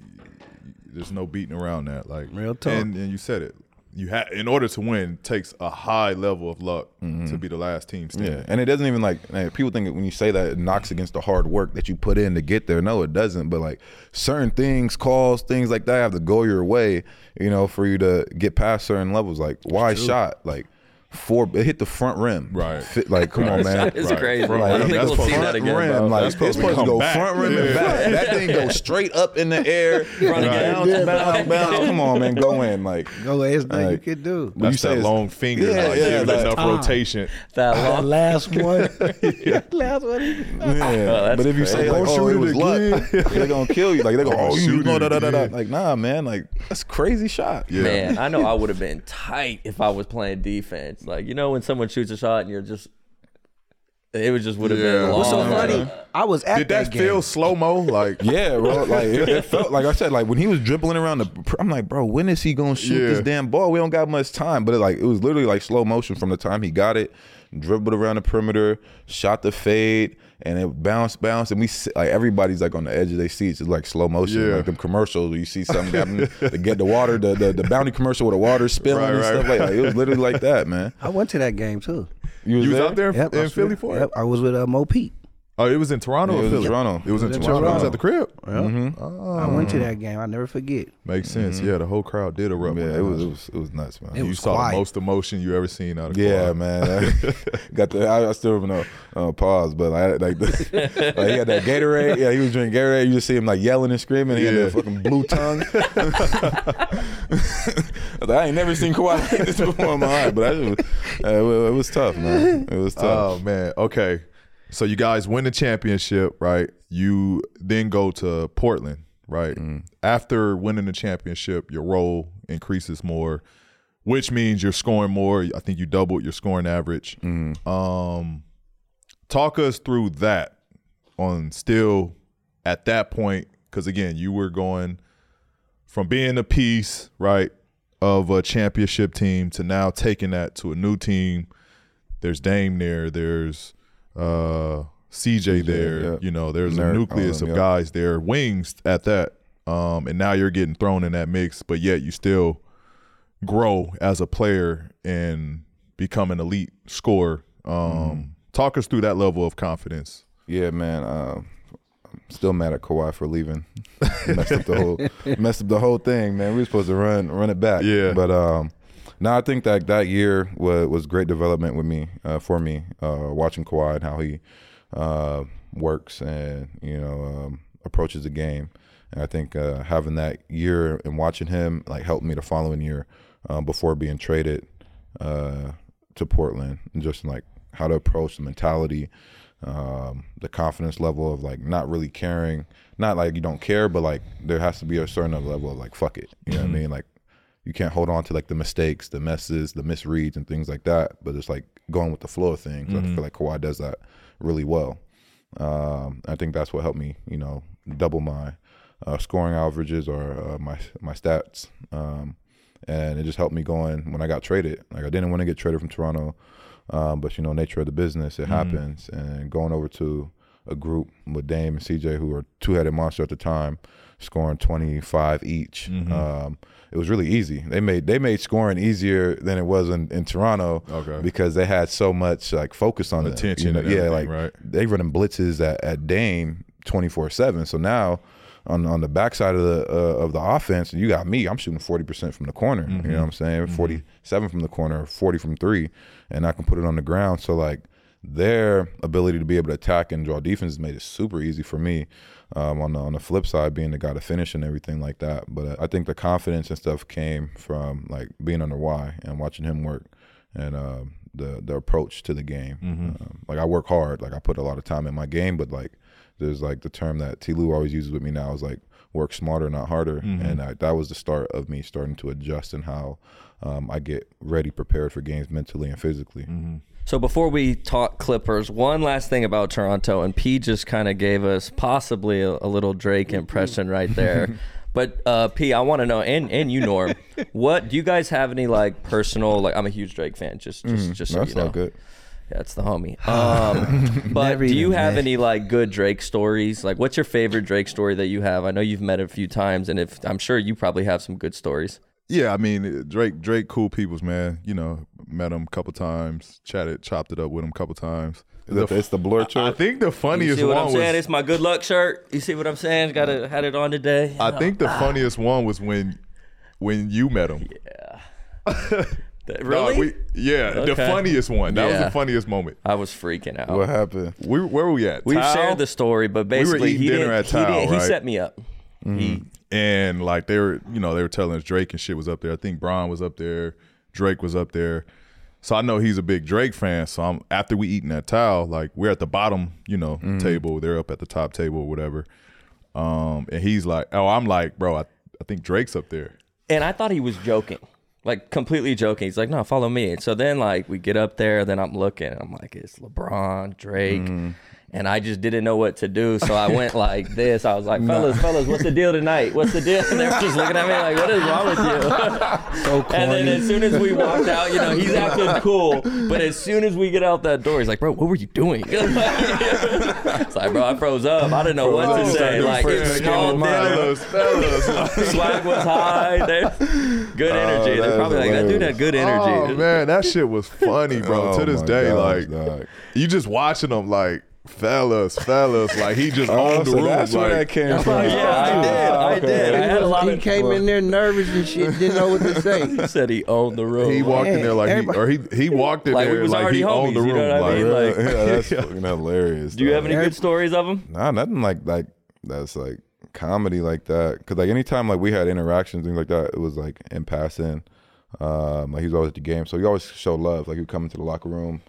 there's no beating around that. Like, real talk. And you said it. In order to win, it takes a high level of luck to be the last team standing. Yeah, and it doesn't even people think when you say that it knocks against the hard work that you put in to get there. No, it doesn't. But like certain things, calls, things like that have to go your way, you know, for you to get past certain levels. Like wide shot, like. It hit the front rim. Right. Like, come on, man. It's crazy. Like, I don't think we'll see that again, bro. Like, it's supposed to go front rim and back. That thing goes straight up in the air. Bounce. Come on, man. Go in. Like, go in. It's nothing you can do. That's that long finger. Give it enough rotation. That last one. Last one. Yeah. But if you say, like, it was luck, they're going to kill you. Like, they're going to shoot. Like, nah, man. Like, that's a crazy shot. Man, I know I would have been tight if I was playing defense. Like, you know, when someone shoots a shot and you're just It would have been long. What's so funny? I was at Did that game. feel slow-mo? Like, Yeah, bro. Like it felt like I said, like when he was dribbling around I'm like, bro, when is he gonna shoot this damn ball? We don't got much time. But it was literally like slow motion from the time he got it, dribbled around the perimeter, shot the fade, and it bounced, and we like everybody's like on the edge of their seats. It's like slow motion, like them commercials where you see something happening to get the water, the bounty commercial with the water spilling and stuff like that. It was literally like that, man. I went to that game too. You was out there Yep, in Philly for it? Yep, I was with Mo Pete. Oh, it was in Toronto or It was Philly? in Toronto. It was in Toronto. It was at the crib? Yep. I went to that game. I'll never forget. Makes sense. Yeah, the whole crowd did erupt. Yeah, when it was nuts, man. It you was saw quiet. the most emotion you ever seen out of Yeah, Kawhi. man. I still remember pause, but I like he had that Gatorade. Yeah, he was drinking Gatorade. You just see him like yelling and screaming. He had that fucking blue tongue. I ain't never seen Kawhi like this before in my life, but it was tough, man. It was tough. Oh, man. Okay. So you guys win the championship, right? You then go to Portland, right? After winning the championship, your role increases more, which means you're scoring more. I think you doubled your scoring average. Talk us through that on still at that point, because again, you were going from being a piece, right, of a championship team to now taking that to a new team. There's Dame there. There's CJ there. yeah. You know, there's a Nerd, nucleus all of of them, guys there, wings at that. And now you're getting thrown in that mix, but yet you still grow as a player and become an elite scorer. Talk us through that level of confidence. Yeah, man. I'm still mad at Kawhi for leaving. messed up the whole thing, man. We were supposed to run it back. Yeah. But no, I think that year was great development with me, for me, watching Kawhi and how he works and approaches the game. And I think having that year and watching him like helped me the following year before being traded to Portland, and just like how to approach the mentality, the confidence level of like not really caring, not like you don't care, but like there has to be a certain level of like fuck it, you know what I mean? Like you can't hold on to like the mistakes, the messes, the misreads and things like that, but it's like going with the flow of things. I feel like Kawhi does that really well. I think that's what helped me, double my scoring averages or my stats. And it just helped me going when I got traded. Like I didn't want to get traded from Toronto, but nature of the business, it happens. And going over to a group with Dame and CJ, who were two-headed monster at the time, scoring 25 each. It was really easy. They made scoring easier than it was in Toronto, because they had so much like focus on attention. Right? They running blitzes at Dame 24/7. So now on the backside of the offense, you got me. I'm shooting 40% from the corner. You know what I'm saying? 47 from the corner, 40 from three, and I can put it on the ground. So like their ability to be able to attack and draw defense made it super easy for me. On the flip side, being the guy to finish and everything like that. But I think the confidence and stuff came from like being under Y and watching him work, and the approach to the game. Like I work hard. Like I put a lot of time in my game, but like there's like the term that T. Lou always uses with me now is like work smarter, not harder. And that was the start of me starting to adjust in how I get ready, prepared for games mentally and physically. So before we talk Clippers, one last thing about Toronto, and P just kind of gave us possibly a little Drake impression right there. But P, I want to know, and you, Norm, what do you guys have any like personal? Like I'm a huge Drake fan. Just so That's you know. all good. Yeah, it's the homie. But do you have any like good Drake stories? Like, what's your favorite Drake story that you have? I know you've met him a few times, and I'm sure you probably have some good stories. Yeah, I mean, Drake, cool peoples, man. Met him a couple times, chopped it up with him a couple times. It's the blur shirt. I think the funniest you see what one I'm saying? It's my good luck shirt. You see what I'm saying? Had it on today. I think the funniest one was when you met him. Yeah. Really? The funniest one. That was the funniest moment. I was freaking out. What happened? Where were we at? We've Tile? shared the story, but basically we were eating dinner at Tile, he right? set me up. And like they were telling us Drake and shit was up there. I think Bron was up there, Drake was up there. So I know he's a big Drake fan. So after we eating at Tile, like we're at the bottom, table. They're up at the top table or whatever. And he's like, I'm like, bro, I think Drake's up there. And I thought he was joking. Like completely joking. He's like, no, follow me. So then like we get up there, then I'm looking. I'm like, it's LeBron, Drake. And I just didn't know what to do. So I went like this. I was like, fellas, what's the deal tonight? What's the deal? And they were just looking at me like, what is wrong with you? So corny. And then as soon as we walked out, he's acting cool. But as soon as we get out that door, he's like, bro, what were you doing? It's like, bro, I froze up. I didn't know what to say. Like, it snowed down. Swag was high. Good energy. They're probably like, that dude had good energy. Oh, man, that shit was funny, bro. To this day, gosh, like, you just watching them, like, fellas, like he just owned the room. That's where that came from. I did. I had a lot He came in there nervous and shit, didn't know what to say. He said he owned the room. He walked in there like he walked in Like we there was like already he owned the homies, room. you know what I mean? Like, Yeah, that's fucking hilarious. Do you have any good stories of him? Nah, nothing like that's like comedy like that. Cause like anytime like we had interactions, things like that, it was like in passing. Like he was always at the game, so he always showed love. Like he would come into the locker room,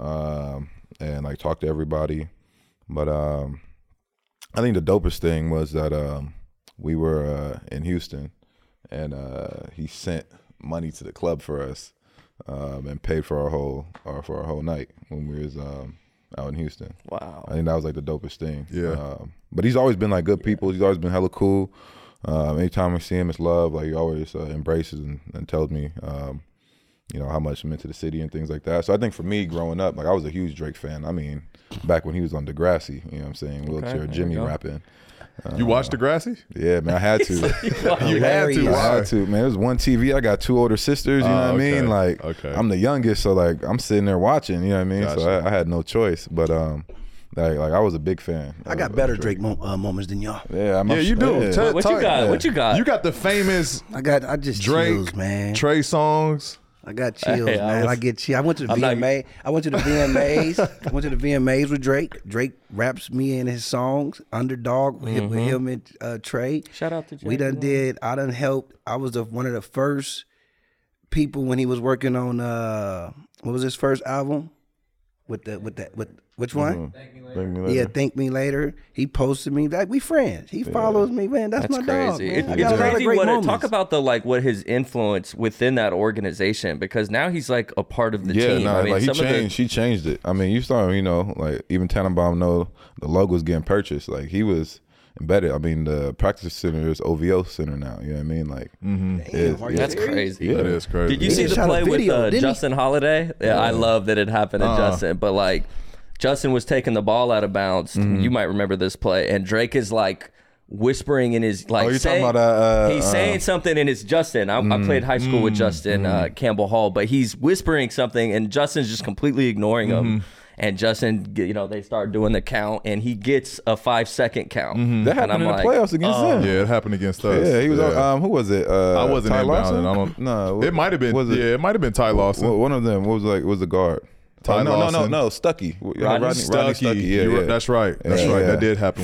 and like talk to everybody. But I think the dopest thing was that we were in Houston, and he sent money to the club for us, and paid for our whole night when we was out in Houston. Wow. I think that was like the dopest thing. Yeah. But he's always been like good people. He's always been hella cool. Anytime we see him, it's love. Like he always embraces and tells me, how much I'm into the city and things like that. So I think for me growing up, like I was a huge Drake fan. I mean, back when he was on Degrassi, you know what I'm saying? Wheelchair Jimmy rapping. You watched Degrassi? Yeah, man, I had to. You had to. I had to, man. It was one TV. I got 2 older sisters, you know what I mean? Like, I'm the youngest, so like I'm sitting there watching, you know what I mean? Gotcha. So I had no choice. But like I was a big fan. I got better Drake moments than y'all. Yeah, you do. Yeah. What you got? What you got? You got the famous I just Drake, chills, man. Trey songs. I got chills, Hey, man. I get chill. I went to the VMA. I went to the VMAs. I went to the VMAs with Drake. Drake raps me in his songs. Underdog with him and Trey. Shout out to Drake. We I done helped. I was one of the first people when he was working on what was his first album? With which one? Thank me later. Yeah, Thank Me Later. He posted me. Like, we friends. He follows me, man. That's my crazy. dog, man. I It's got a lot of crazy great what moments. talk about what his influence within that organization, because now he's like a part of the team. Yeah, I mean, like some he changed it. I mean, you saw him, like even Tannenbaum know the logo's getting purchased. Like he was embedded. I mean, the practice center is OVO center now. You know what I mean? Like, that's crazy. Yeah. That is crazy. Did you see the play with Justin Holiday? Yeah, I love that it happened to Justin, but like Justin was taking the ball out of bounds. You might remember this play, and Drake is like whispering in his like you're saying, talking about he's saying something, and it's Justin. I played high school with Justin Campbell Hall, but he's whispering something, and Justin's just completely ignoring him. And Justin, they start doing the count, and he gets a 5-second count. That happened in the playoffs against them. Yeah, it happened against us. Yeah, he was. Who was it? I wasn't Ty inbounding. Lawson? I don't. No, It might have been. It might have been Ty Lawson. One of them was the guard. Ty Lawson. No, Stuckey. Rodney Stuckey. Yeah. That's right. That's right. That did happen.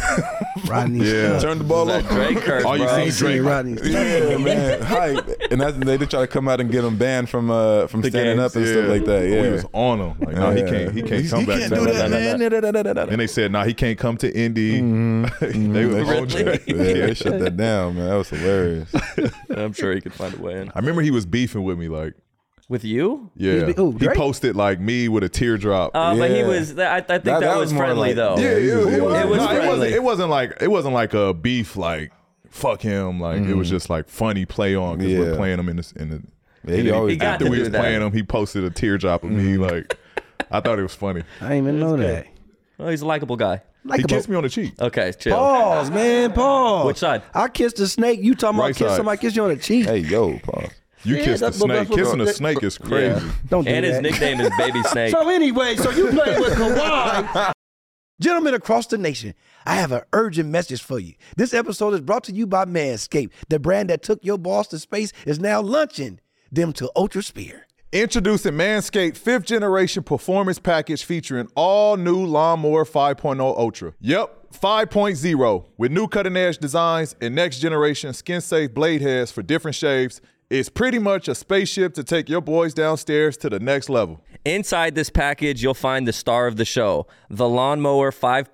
Rodney Yeah. Turn the ball over. Drake curse, All you bro. see Drake. Rodney. Yeah, man. Hype. And they try to come out and get him banned from standing games. up and stuff like that. Yeah. We was on him. Like, no, he can't come back. Can't do that, man. And they said, he can't come to Indy. They was on Drake. Yeah, they shut that down, man. That was hilarious. I'm sure he could find a way in. I remember he was beefing with me, like. With you? Yeah, Who, he Drake? posted like me with a teardrop. But he was. I think that was more friendly like- though. Yeah, it was friendly. It wasn't like a beef. Like fuck him. Like it was just like funny play on because we're playing him in the. Yeah, he always got after to we do was that. playing him, he posted a teardrop of me. Like I thought it was funny. I didn't even know that. Oh, he's a likable guy. He kissed me on the cheek. Okay, chill. Pause, man. Pause. Which side? I kissed a snake. You talking Right about kiss side. somebody kiss you on the cheek? Hey, yo, pause. You kissed a that's what- snake. that's what- Kissing a snake is crazy. Don't do And his that. nickname is Baby Snake. So anyway, you play with Kawhi. Gentlemen across the nation, I have an urgent message for you. This episode is brought to you by Manscaped. The brand that took your balls to space is now launching them to Ultra Spear. Introducing Manscaped 5th generation performance package featuring all new Lawnmower 5.0 Ultra. Yep, 5.0 with new cutting edge designs and next generation skin safe blade heads for different shaves. It's pretty much a spaceship to take your boys downstairs to the next level. Inside this package, you'll find the star of the show, the Lawnmower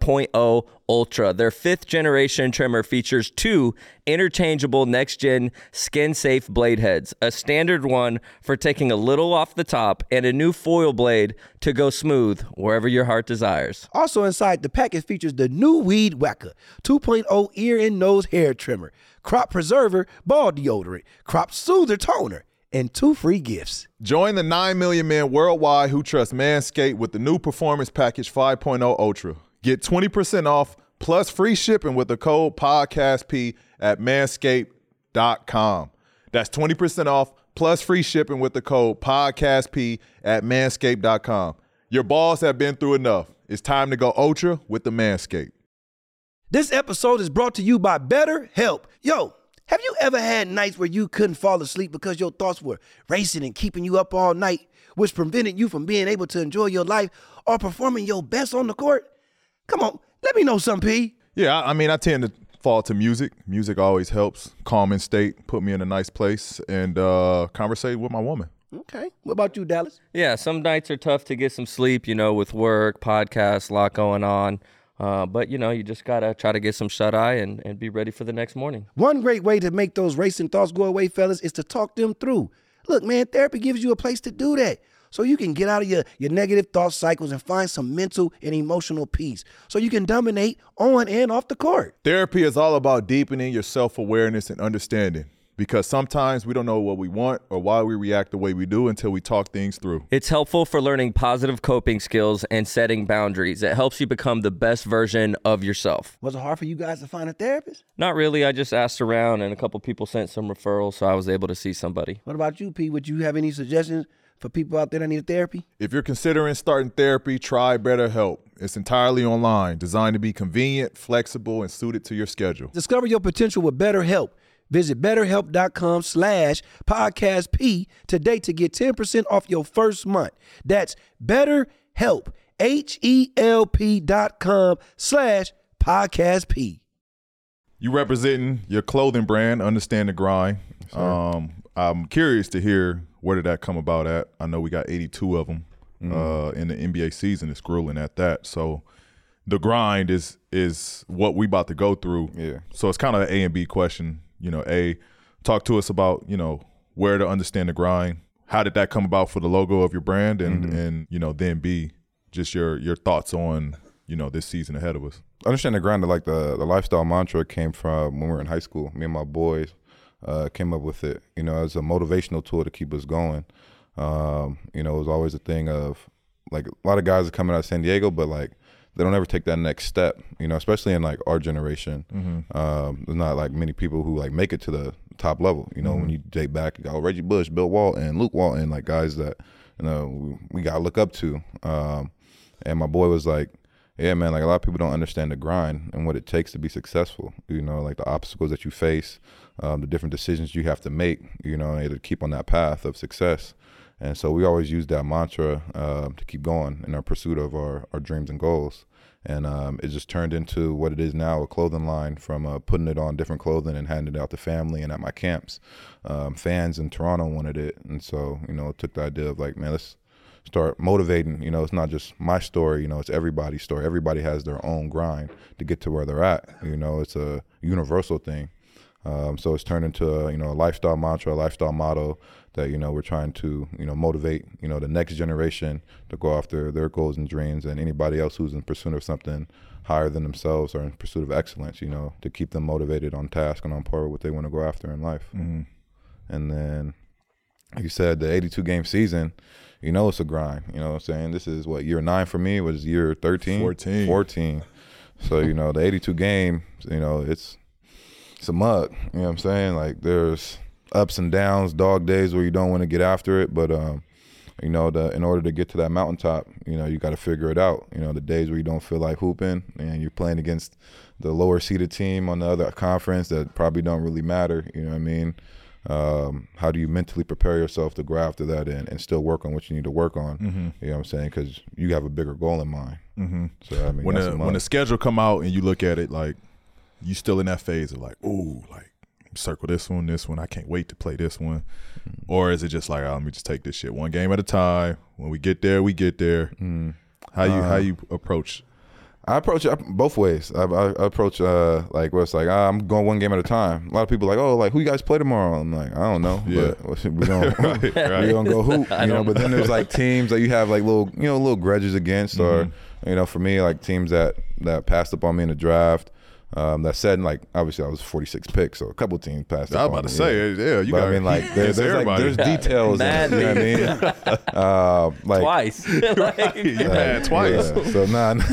5.0 Ultra. Their 5th generation trimmer features 2 interchangeable next-gen skin-safe blade heads, a standard one for taking a little off the top, and a new foil blade to go smooth wherever your heart desires. Also inside, the package features the new Weed Whacker 2.0 ear and nose hair trimmer, crop preserver ball deodorant, crop soother toner, and 2 free gifts. Join the 9 million men worldwide who trust Manscaped with the new Performance Package 5.0 Ultra. Get 20% off plus free shipping with the code PODCASTP at manscaped.com. That's 20% off plus free shipping with the code PODCASTP at manscaped.com. Your balls have been through enough. It's time to go Ultra with the Manscaped. This episode is brought to you by BetterHelp. Yo, have you ever had nights where you couldn't fall asleep because your thoughts were racing and keeping you up all night, which prevented you from being able to enjoy your life or performing your best on the court? Come on, let me know something, P. Yeah, I mean, I tend to fall to music. Music always helps. Calming state, put me in a nice place, and conversate with my woman. Okay. What about you, Dallas? Yeah, some nights are tough to get some sleep, with work, podcasts, a lot going on. But, you just got to try to get some shut-eye and be ready for the next morning. One great way to make those racing thoughts go away, fellas, is to talk them through. Look, man, therapy gives you a place to do that. So you can get out of your negative thought cycles and find some mental and emotional peace. So you can dominate on and off the court. Therapy is all about deepening your self-awareness and understanding. Because sometimes we don't know what we want or why we react the way we do until we talk things through. It's helpful for learning positive coping skills and setting boundaries. It helps you become the best version of yourself. Was it hard for you guys to find a therapist? Not really. I just asked around and a couple people sent some referrals, so I was able to see somebody. What about you, P? Would you have any suggestions for people out there that need therapy? If you're considering starting therapy, try BetterHelp. It's entirely online, designed to be convenient, flexible, and suited to your schedule. Discover your potential with BetterHelp. Visit BetterHelp.com/podcastp today to get 10% off your first month. That's BetterHelp, HELP.com/podcastp. You representing your clothing brand, Understand the Grind. I'm curious to hear where did that come about at. I know we got 82 of them in the NBA season. It's grueling at that. So the grind is what we about to go through. Yeah. So it's kind of an A and B question. A, talk to us about, where to Understand the Grind. How did that come about for the logo of your brand? And then B, just your thoughts on, this season ahead of us. Understand the Grind, like the lifestyle mantra came from when we were in high school. Me and my boys came up with it, as a motivational tool to keep us going. It was always a thing of, like, a lot of guys are coming out of San Diego, but, like, they don't ever take that next step, especially in, like, our generation. There's not, like, many people who, like, make it to the top level. When you date back, you got Reggie Bush, Bill Walton, Luke Walton, like, guys that, we got to look up to. And my boy was like, yeah, man, like, a lot of people don't understand the grind and what it takes to be successful, like the obstacles that you face, the different decisions you have to make, to keep on that path of success. And so we always use that mantra to keep going in our pursuit of our dreams and goals. And it just turned into what it is now, a clothing line, from putting it on different clothing and handing it out to family and at my camps. Fans in Toronto wanted it. And so, it took the idea of, like, man, let's start motivating. It's not just my story, it's everybody's story. Everybody has their own grind to get to where they're at. It's a universal thing. So it's turned into a lifestyle mantra, a lifestyle motto that, we're trying to, motivate, the next generation to go after their goals and dreams, and anybody else who's in pursuit of something higher than themselves or in pursuit of excellence, to keep them motivated, on task, and on par with what they want to go after in life. And then, like you said, the 82-game season, it's a grind. You know what I'm saying? This is, year 9 for me? It was year 13? 14. So, the 82 game, it's a mug, you know what I'm saying? Like, there's ups and downs, dog days where you don't want to get after it, but in order to get to that mountaintop, you got to figure it out. The days where you don't feel like hooping and you're playing against the lower seeded team on the other conference that probably don't really matter, you know what I mean? How do you mentally prepare yourself to go after that and still work on what you need to work on? You know what I'm saying? Because you have a bigger goal in mind. So I mean, when the schedule come out and you look at it, like, you still in that phase of, like, ooh, like, circle this one. I can't wait to play this one. Or is it just like, let me just take this shit one game at a time. When we get there, we get there. How you approach? I approach it both ways. I approach like where it's like I'm going one game at a time. A lot of people are like, oh, like who you guys play tomorrow? I'm like, I don't know. Yeah. But we're gonna go hoop. You know. But then there's like teams that you have like little grudges against, or for me like teams that passed up on me in the draft. That said, like obviously I was 46 picks, so a couple teams passed. I was about to say, yeah, you but got. I mean, like there's details. You know what I mean? Like twice. You had twice. Yeah, so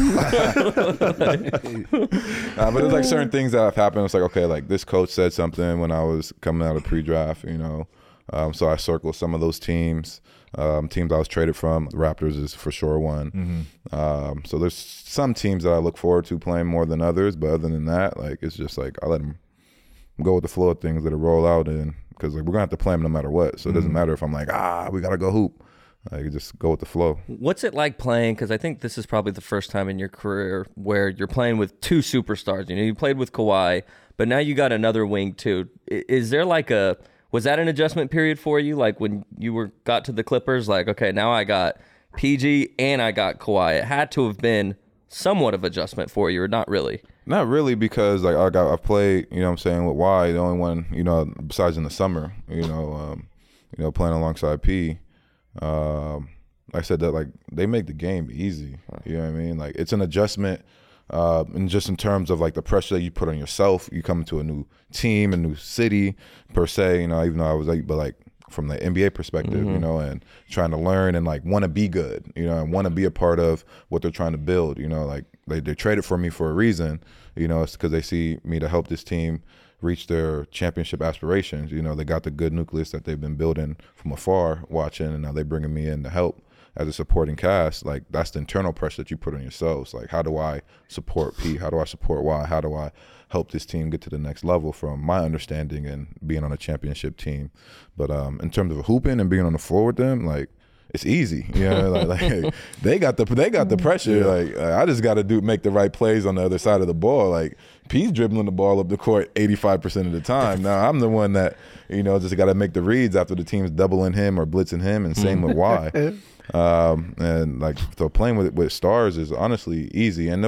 but there's like certain things that have happened. It's like, okay, like this coach said something when I was coming out of pre-draft, so I circled some of those teams. Teams I was traded from. The Raptors is for sure one. So there's some teams that I look forward to playing more than others, but other than that, like it's just like I let them go with the flow of things that it roll out in, because like we're gonna have to play them no matter what. So it doesn't matter if I'm like we gotta go hoop. Like just go with the flow. What's it like playing? Because I think this is probably the first time in your career where you're playing with two superstars. You played with Kawhi, but now you got another wing too. Is there like was that an adjustment period for you? Like when you got to the Clippers, like, okay, now I got PG and I got Kawhi. It had to have been somewhat of adjustment for you, or not really? Not really, because like I've played, with Y, the only one, besides in the summer, playing alongside P. I said that like they make the game easy. You know what I mean? Like it's an adjustment. And just in terms of like the pressure that you put on yourself, you come to a new team, a new city per se, even though I was like, but like from the NBA perspective, and trying to learn and like want to be good, and want to be a part of what they're trying to build, like they traded for me for a reason, it's because they see me to help this team reach their championship aspirations. They got the good nucleus that they've been building from afar watching, and now they're bringing me in to help as a supporting cast. Like that's the internal pressure that you put on yourselves. Like, how do I support P? How do I support Y? How do I help this team get to the next level from my understanding and being on a championship team? But in terms of hooping and being on the floor with them, like it's easy. Like they got the pressure. Yeah. Like I just got to make the right plays on the other side of the ball. Like P's dribbling the ball up the court 85% of the time. Now I'm the one that just got to make the reads after the team's doubling him or blitzing him, and same with Y. And like so playing with stars is honestly easy, and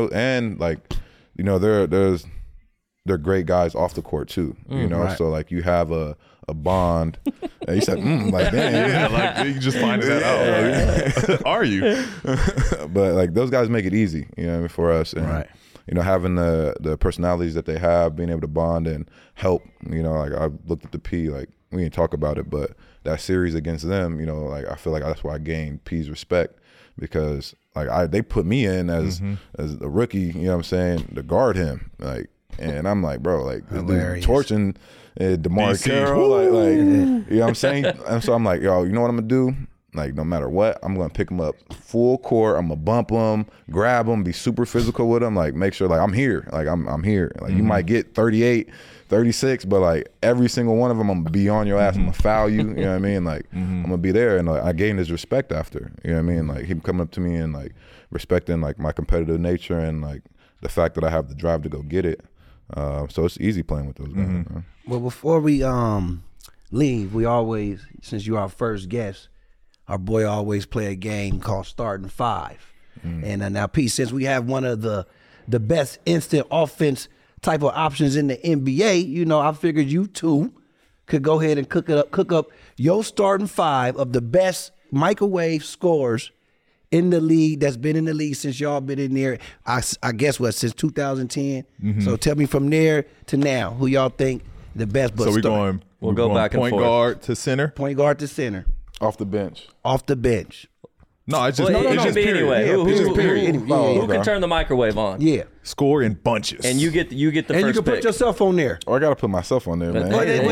they're great guys off the court too. Right. So like you have a bond. And you said, like damn, yeah, like you just finding that out. Are you? But like those guys make it easy, for us. And, right. Having the personalities that they have, being able to bond and help. Like I looked at the P, like we didn't talk about it, but that series against them, like I feel like that's why I gained P's respect, because like they put me in as a rookie, to guard him, like, and I'm like, bro, like torching DeMar Carroll, like what I'm saying, and so I'm like, yo, you know what I'm gonna do? Like no matter what, I'm gonna pick him up full court. I'm gonna bump him, grab him, be super physical with him, like make sure like I'm here, like I'm here. Like you might get 38, 36, but like every single one of them, I'm gonna be on your ass. I'm gonna foul you. You know what I mean? Like I'm gonna be there, and like, I gained his respect after. You know what I mean? Like him coming up to me and like respecting like my competitive nature and like the fact that I have the drive to go get it. So it's easy playing with those guys. Well, before we leave, we always, since you're our first guest, our boy always play a game called Starting Five. And now, Pete, since we have one of the best instant offense type of options in the NBA, I figured you two could go ahead and cook up your starting five of the best microwave scorers in the league that's been in the league since y'all been in there. I guess since 2010. So tell me from there to now, who y'all think the best? So we'll go back and forth. Point guard to center. Point guard to center. Off the bench. No, it's just it should be anyway. Who can turn the microwave on? Yeah, score in bunches, and you get the and first you can put pick. yourself on there. Oh, I gotta put myself on there, man.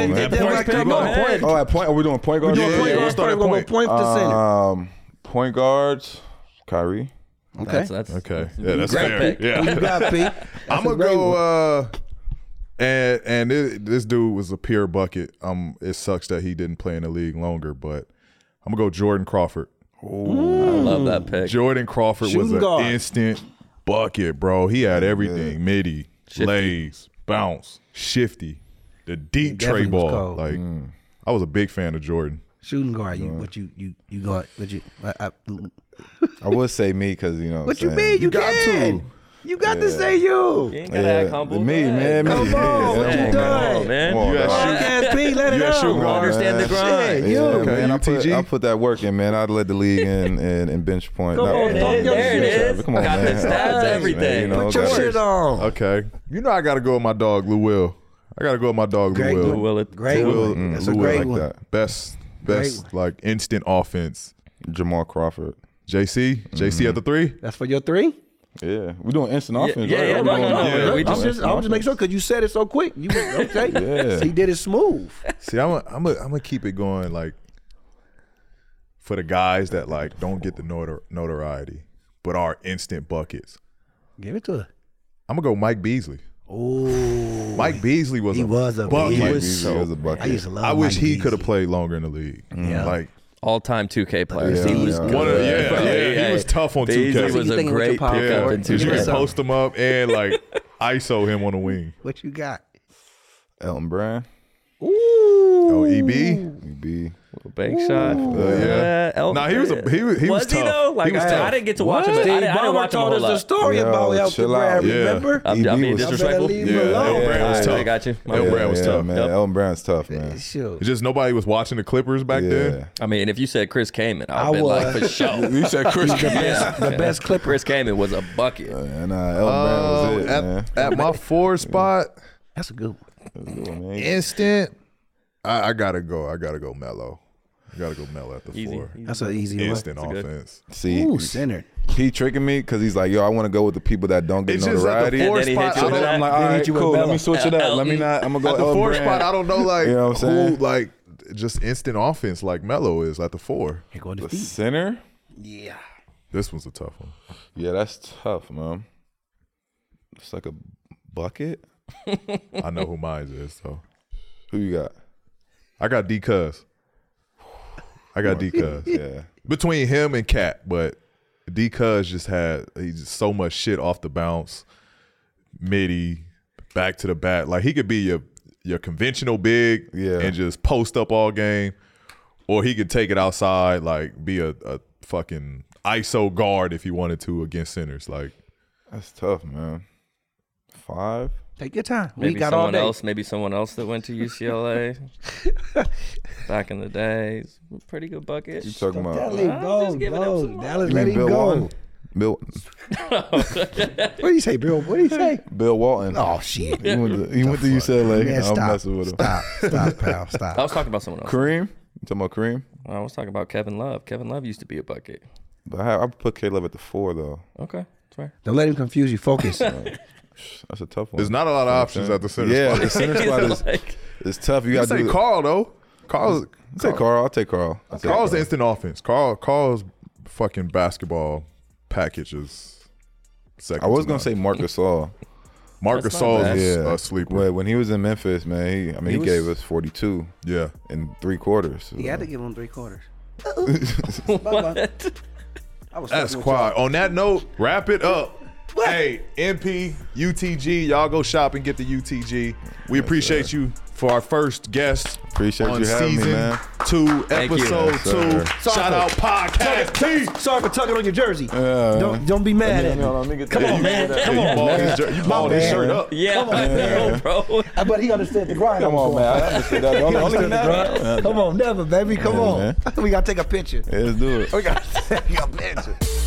At point. Are we doing point guard? We're going to point to center. Point guards, Kyrie. Okay, that's okay. Yeah, that's great fair. pick. Yeah, you got Pete. I'm gonna go. And this dude was a pure bucket. It sucks that he didn't play in the league longer, but I'm gonna go Jordan Crawford. I love that pick. Jordan Crawford Shooting was guard. an instant bucket, bro. He had everything: midi, lays, bounce, shifty. the deep He tray definitely was ball. cold. Like I was a big fan of Jordan. Shooting guard, I would say me because you know. What you mean? You got to. You got to say you. You ain't gotta act humble. Me, man. Come on, what you done? man. You got P, let it You got out. shooting guard. Understand the grind. Shit, you. Yeah, man, UTG? I put that work in, man. I'd led the league in bench point. Come on, talk your There it shit. is. Come on, Got man. the stats, Hey, everything. man, you know, Put your gotta- shit on. Okay. You know I got to go with my dog, Lou Will. I got to go with my dog, Great Lou one. Will. Great Lou one. Will. That's a Lou great Will one. that. Best Great like instant offense. Jamal Crawford. JC at the 3. That's for your 3? Yeah, we're doing instant offense. yeah, right? yeah, We're no, doing- no, yeah, we I'm just- just making sure because you said it so quick. You okay? Yeah. He did it smooth. See, I'm gonna keep it going like for the guys that like don't get the notoriety but are instant buckets. Give it to her. I'm gonna go Mike Beasley. Oh, Mike Beasley was he was a bucket. beast. Mike Beasley was a bucket. I used to love. I wish Mike he could have Beasley. played longer in the league. Yeah. Like All-time 2K players. Yeah, he was yeah. good. one of the, Bro, he was tough on 2K. Beasley was You a thinking with great your power pickup forward? in Because you can 2K. post him up and like ISO him on the wing. What you got? Elton Brand. Ooh. Oh, EB. EB. Bank shot. Nah, he was was he was he tough. though? Like he was I tough. didn't get to watch him. Steve I didn't Ballmer watch him a told whole us the lot. story Yo, about Elton chill Brand. out. Yeah. Remember? I'm being was- disrespectful. leave him alone. Elton Brand was All tough. right, I got you. Elton Brand was tough. man. Yep. Elton Brand's tough, man. Sure. It's just nobody was watching the Clippers back then. I mean, if you said Chris Kaman, I I'd been like, was. for sure. You said Chris. The best Clipper. Chris Kaman was a bucket. And Elton Brand was it, man. At my 4 spot, That's a good one. instant. I gotta go Melo. I gotta go Melo at the Easy. 4. That's an easy one. Instant That's a good- offense. See, Ooh, centered. he tricking me because he's like, yo, I want to go with the people that don't get It's just at the notoriety. 4 And then he spot. hit you with I'm like, Then all hit right, you with cool. Let Melo. me switch it up. Let me not. I'm gonna go At the Elton 4 Brand. spot, I don't know like You know what I'm who saying? like just instant offense like Melo is at the 4. Here go the The feet. center. Yeah. This was a tough one. Yeah, that's tough, man. It's like a bucket. I know who mine is though. Who you got? I got D-Cuz. Yeah. Between him and Cat, but D-Cuz just had so much shit off the bounce, midi, back to the bat. Like he could be your conventional big and just post up all game, or he could take it outside, like be a fucking ISO guard if he wanted to against centers. Like That's tough, man. 5. Take your time. Maybe we got all day. maybe someone else that went to UCLA back in the days. Pretty good bucket. You talking about? Dallas, go, just giving him go. some Dallas, You let mean him Bill go. Walton? Bill. What do you say, Bill? What do you say? Bill Walton. Oh, shit. He went to UCLA. Man, I'm stop. messing with him. Stop, pal. Stop. I was talking about someone else. Kareem. You talking about Kareem? I was talking about Kevin Love. Kevin Love used to be a bucket. But I put Caleb at the 4 though. Okay, that's fair. Don't let him confuse you. Focus. That's a tough one. there's not a lot of options at the center Yeah, spot. the center spot is Like, it's tough. You You got to say Carl though. Carl's Say Carl. I'll take Carl. Carl's the instant offense. Carl's fucking basketball package is second. I was to gonna none. say Marc Gasol. Marc That's not Gasol bad. is Yeah, a sleeper. Well, when he was in Memphis, man, he was- gave us 42 Yeah. in 3 quarters. He had to give him 3/4. what? I was That's fucking with quiet. On that note, wrap it up. Hey, MP, UTG, y'all go shop and get the UTG. We appreciate you for our first guest Appreciate on you having me, season man. 2, Thank you. episode Yes, 2. sir. Shout out Podcast T. Sorry for tugging on your jersey. Yeah. Don't be mad at me. Come on, man. Come on, man. You balled his bad. shirt up. Yeah, I know, bro. But he understood the grind. Come on, man. I understood that. Don't leave that. Come on, never, baby. Come Yeah, on. man. We gotta take a picture. Let's do it. We gotta take a picture.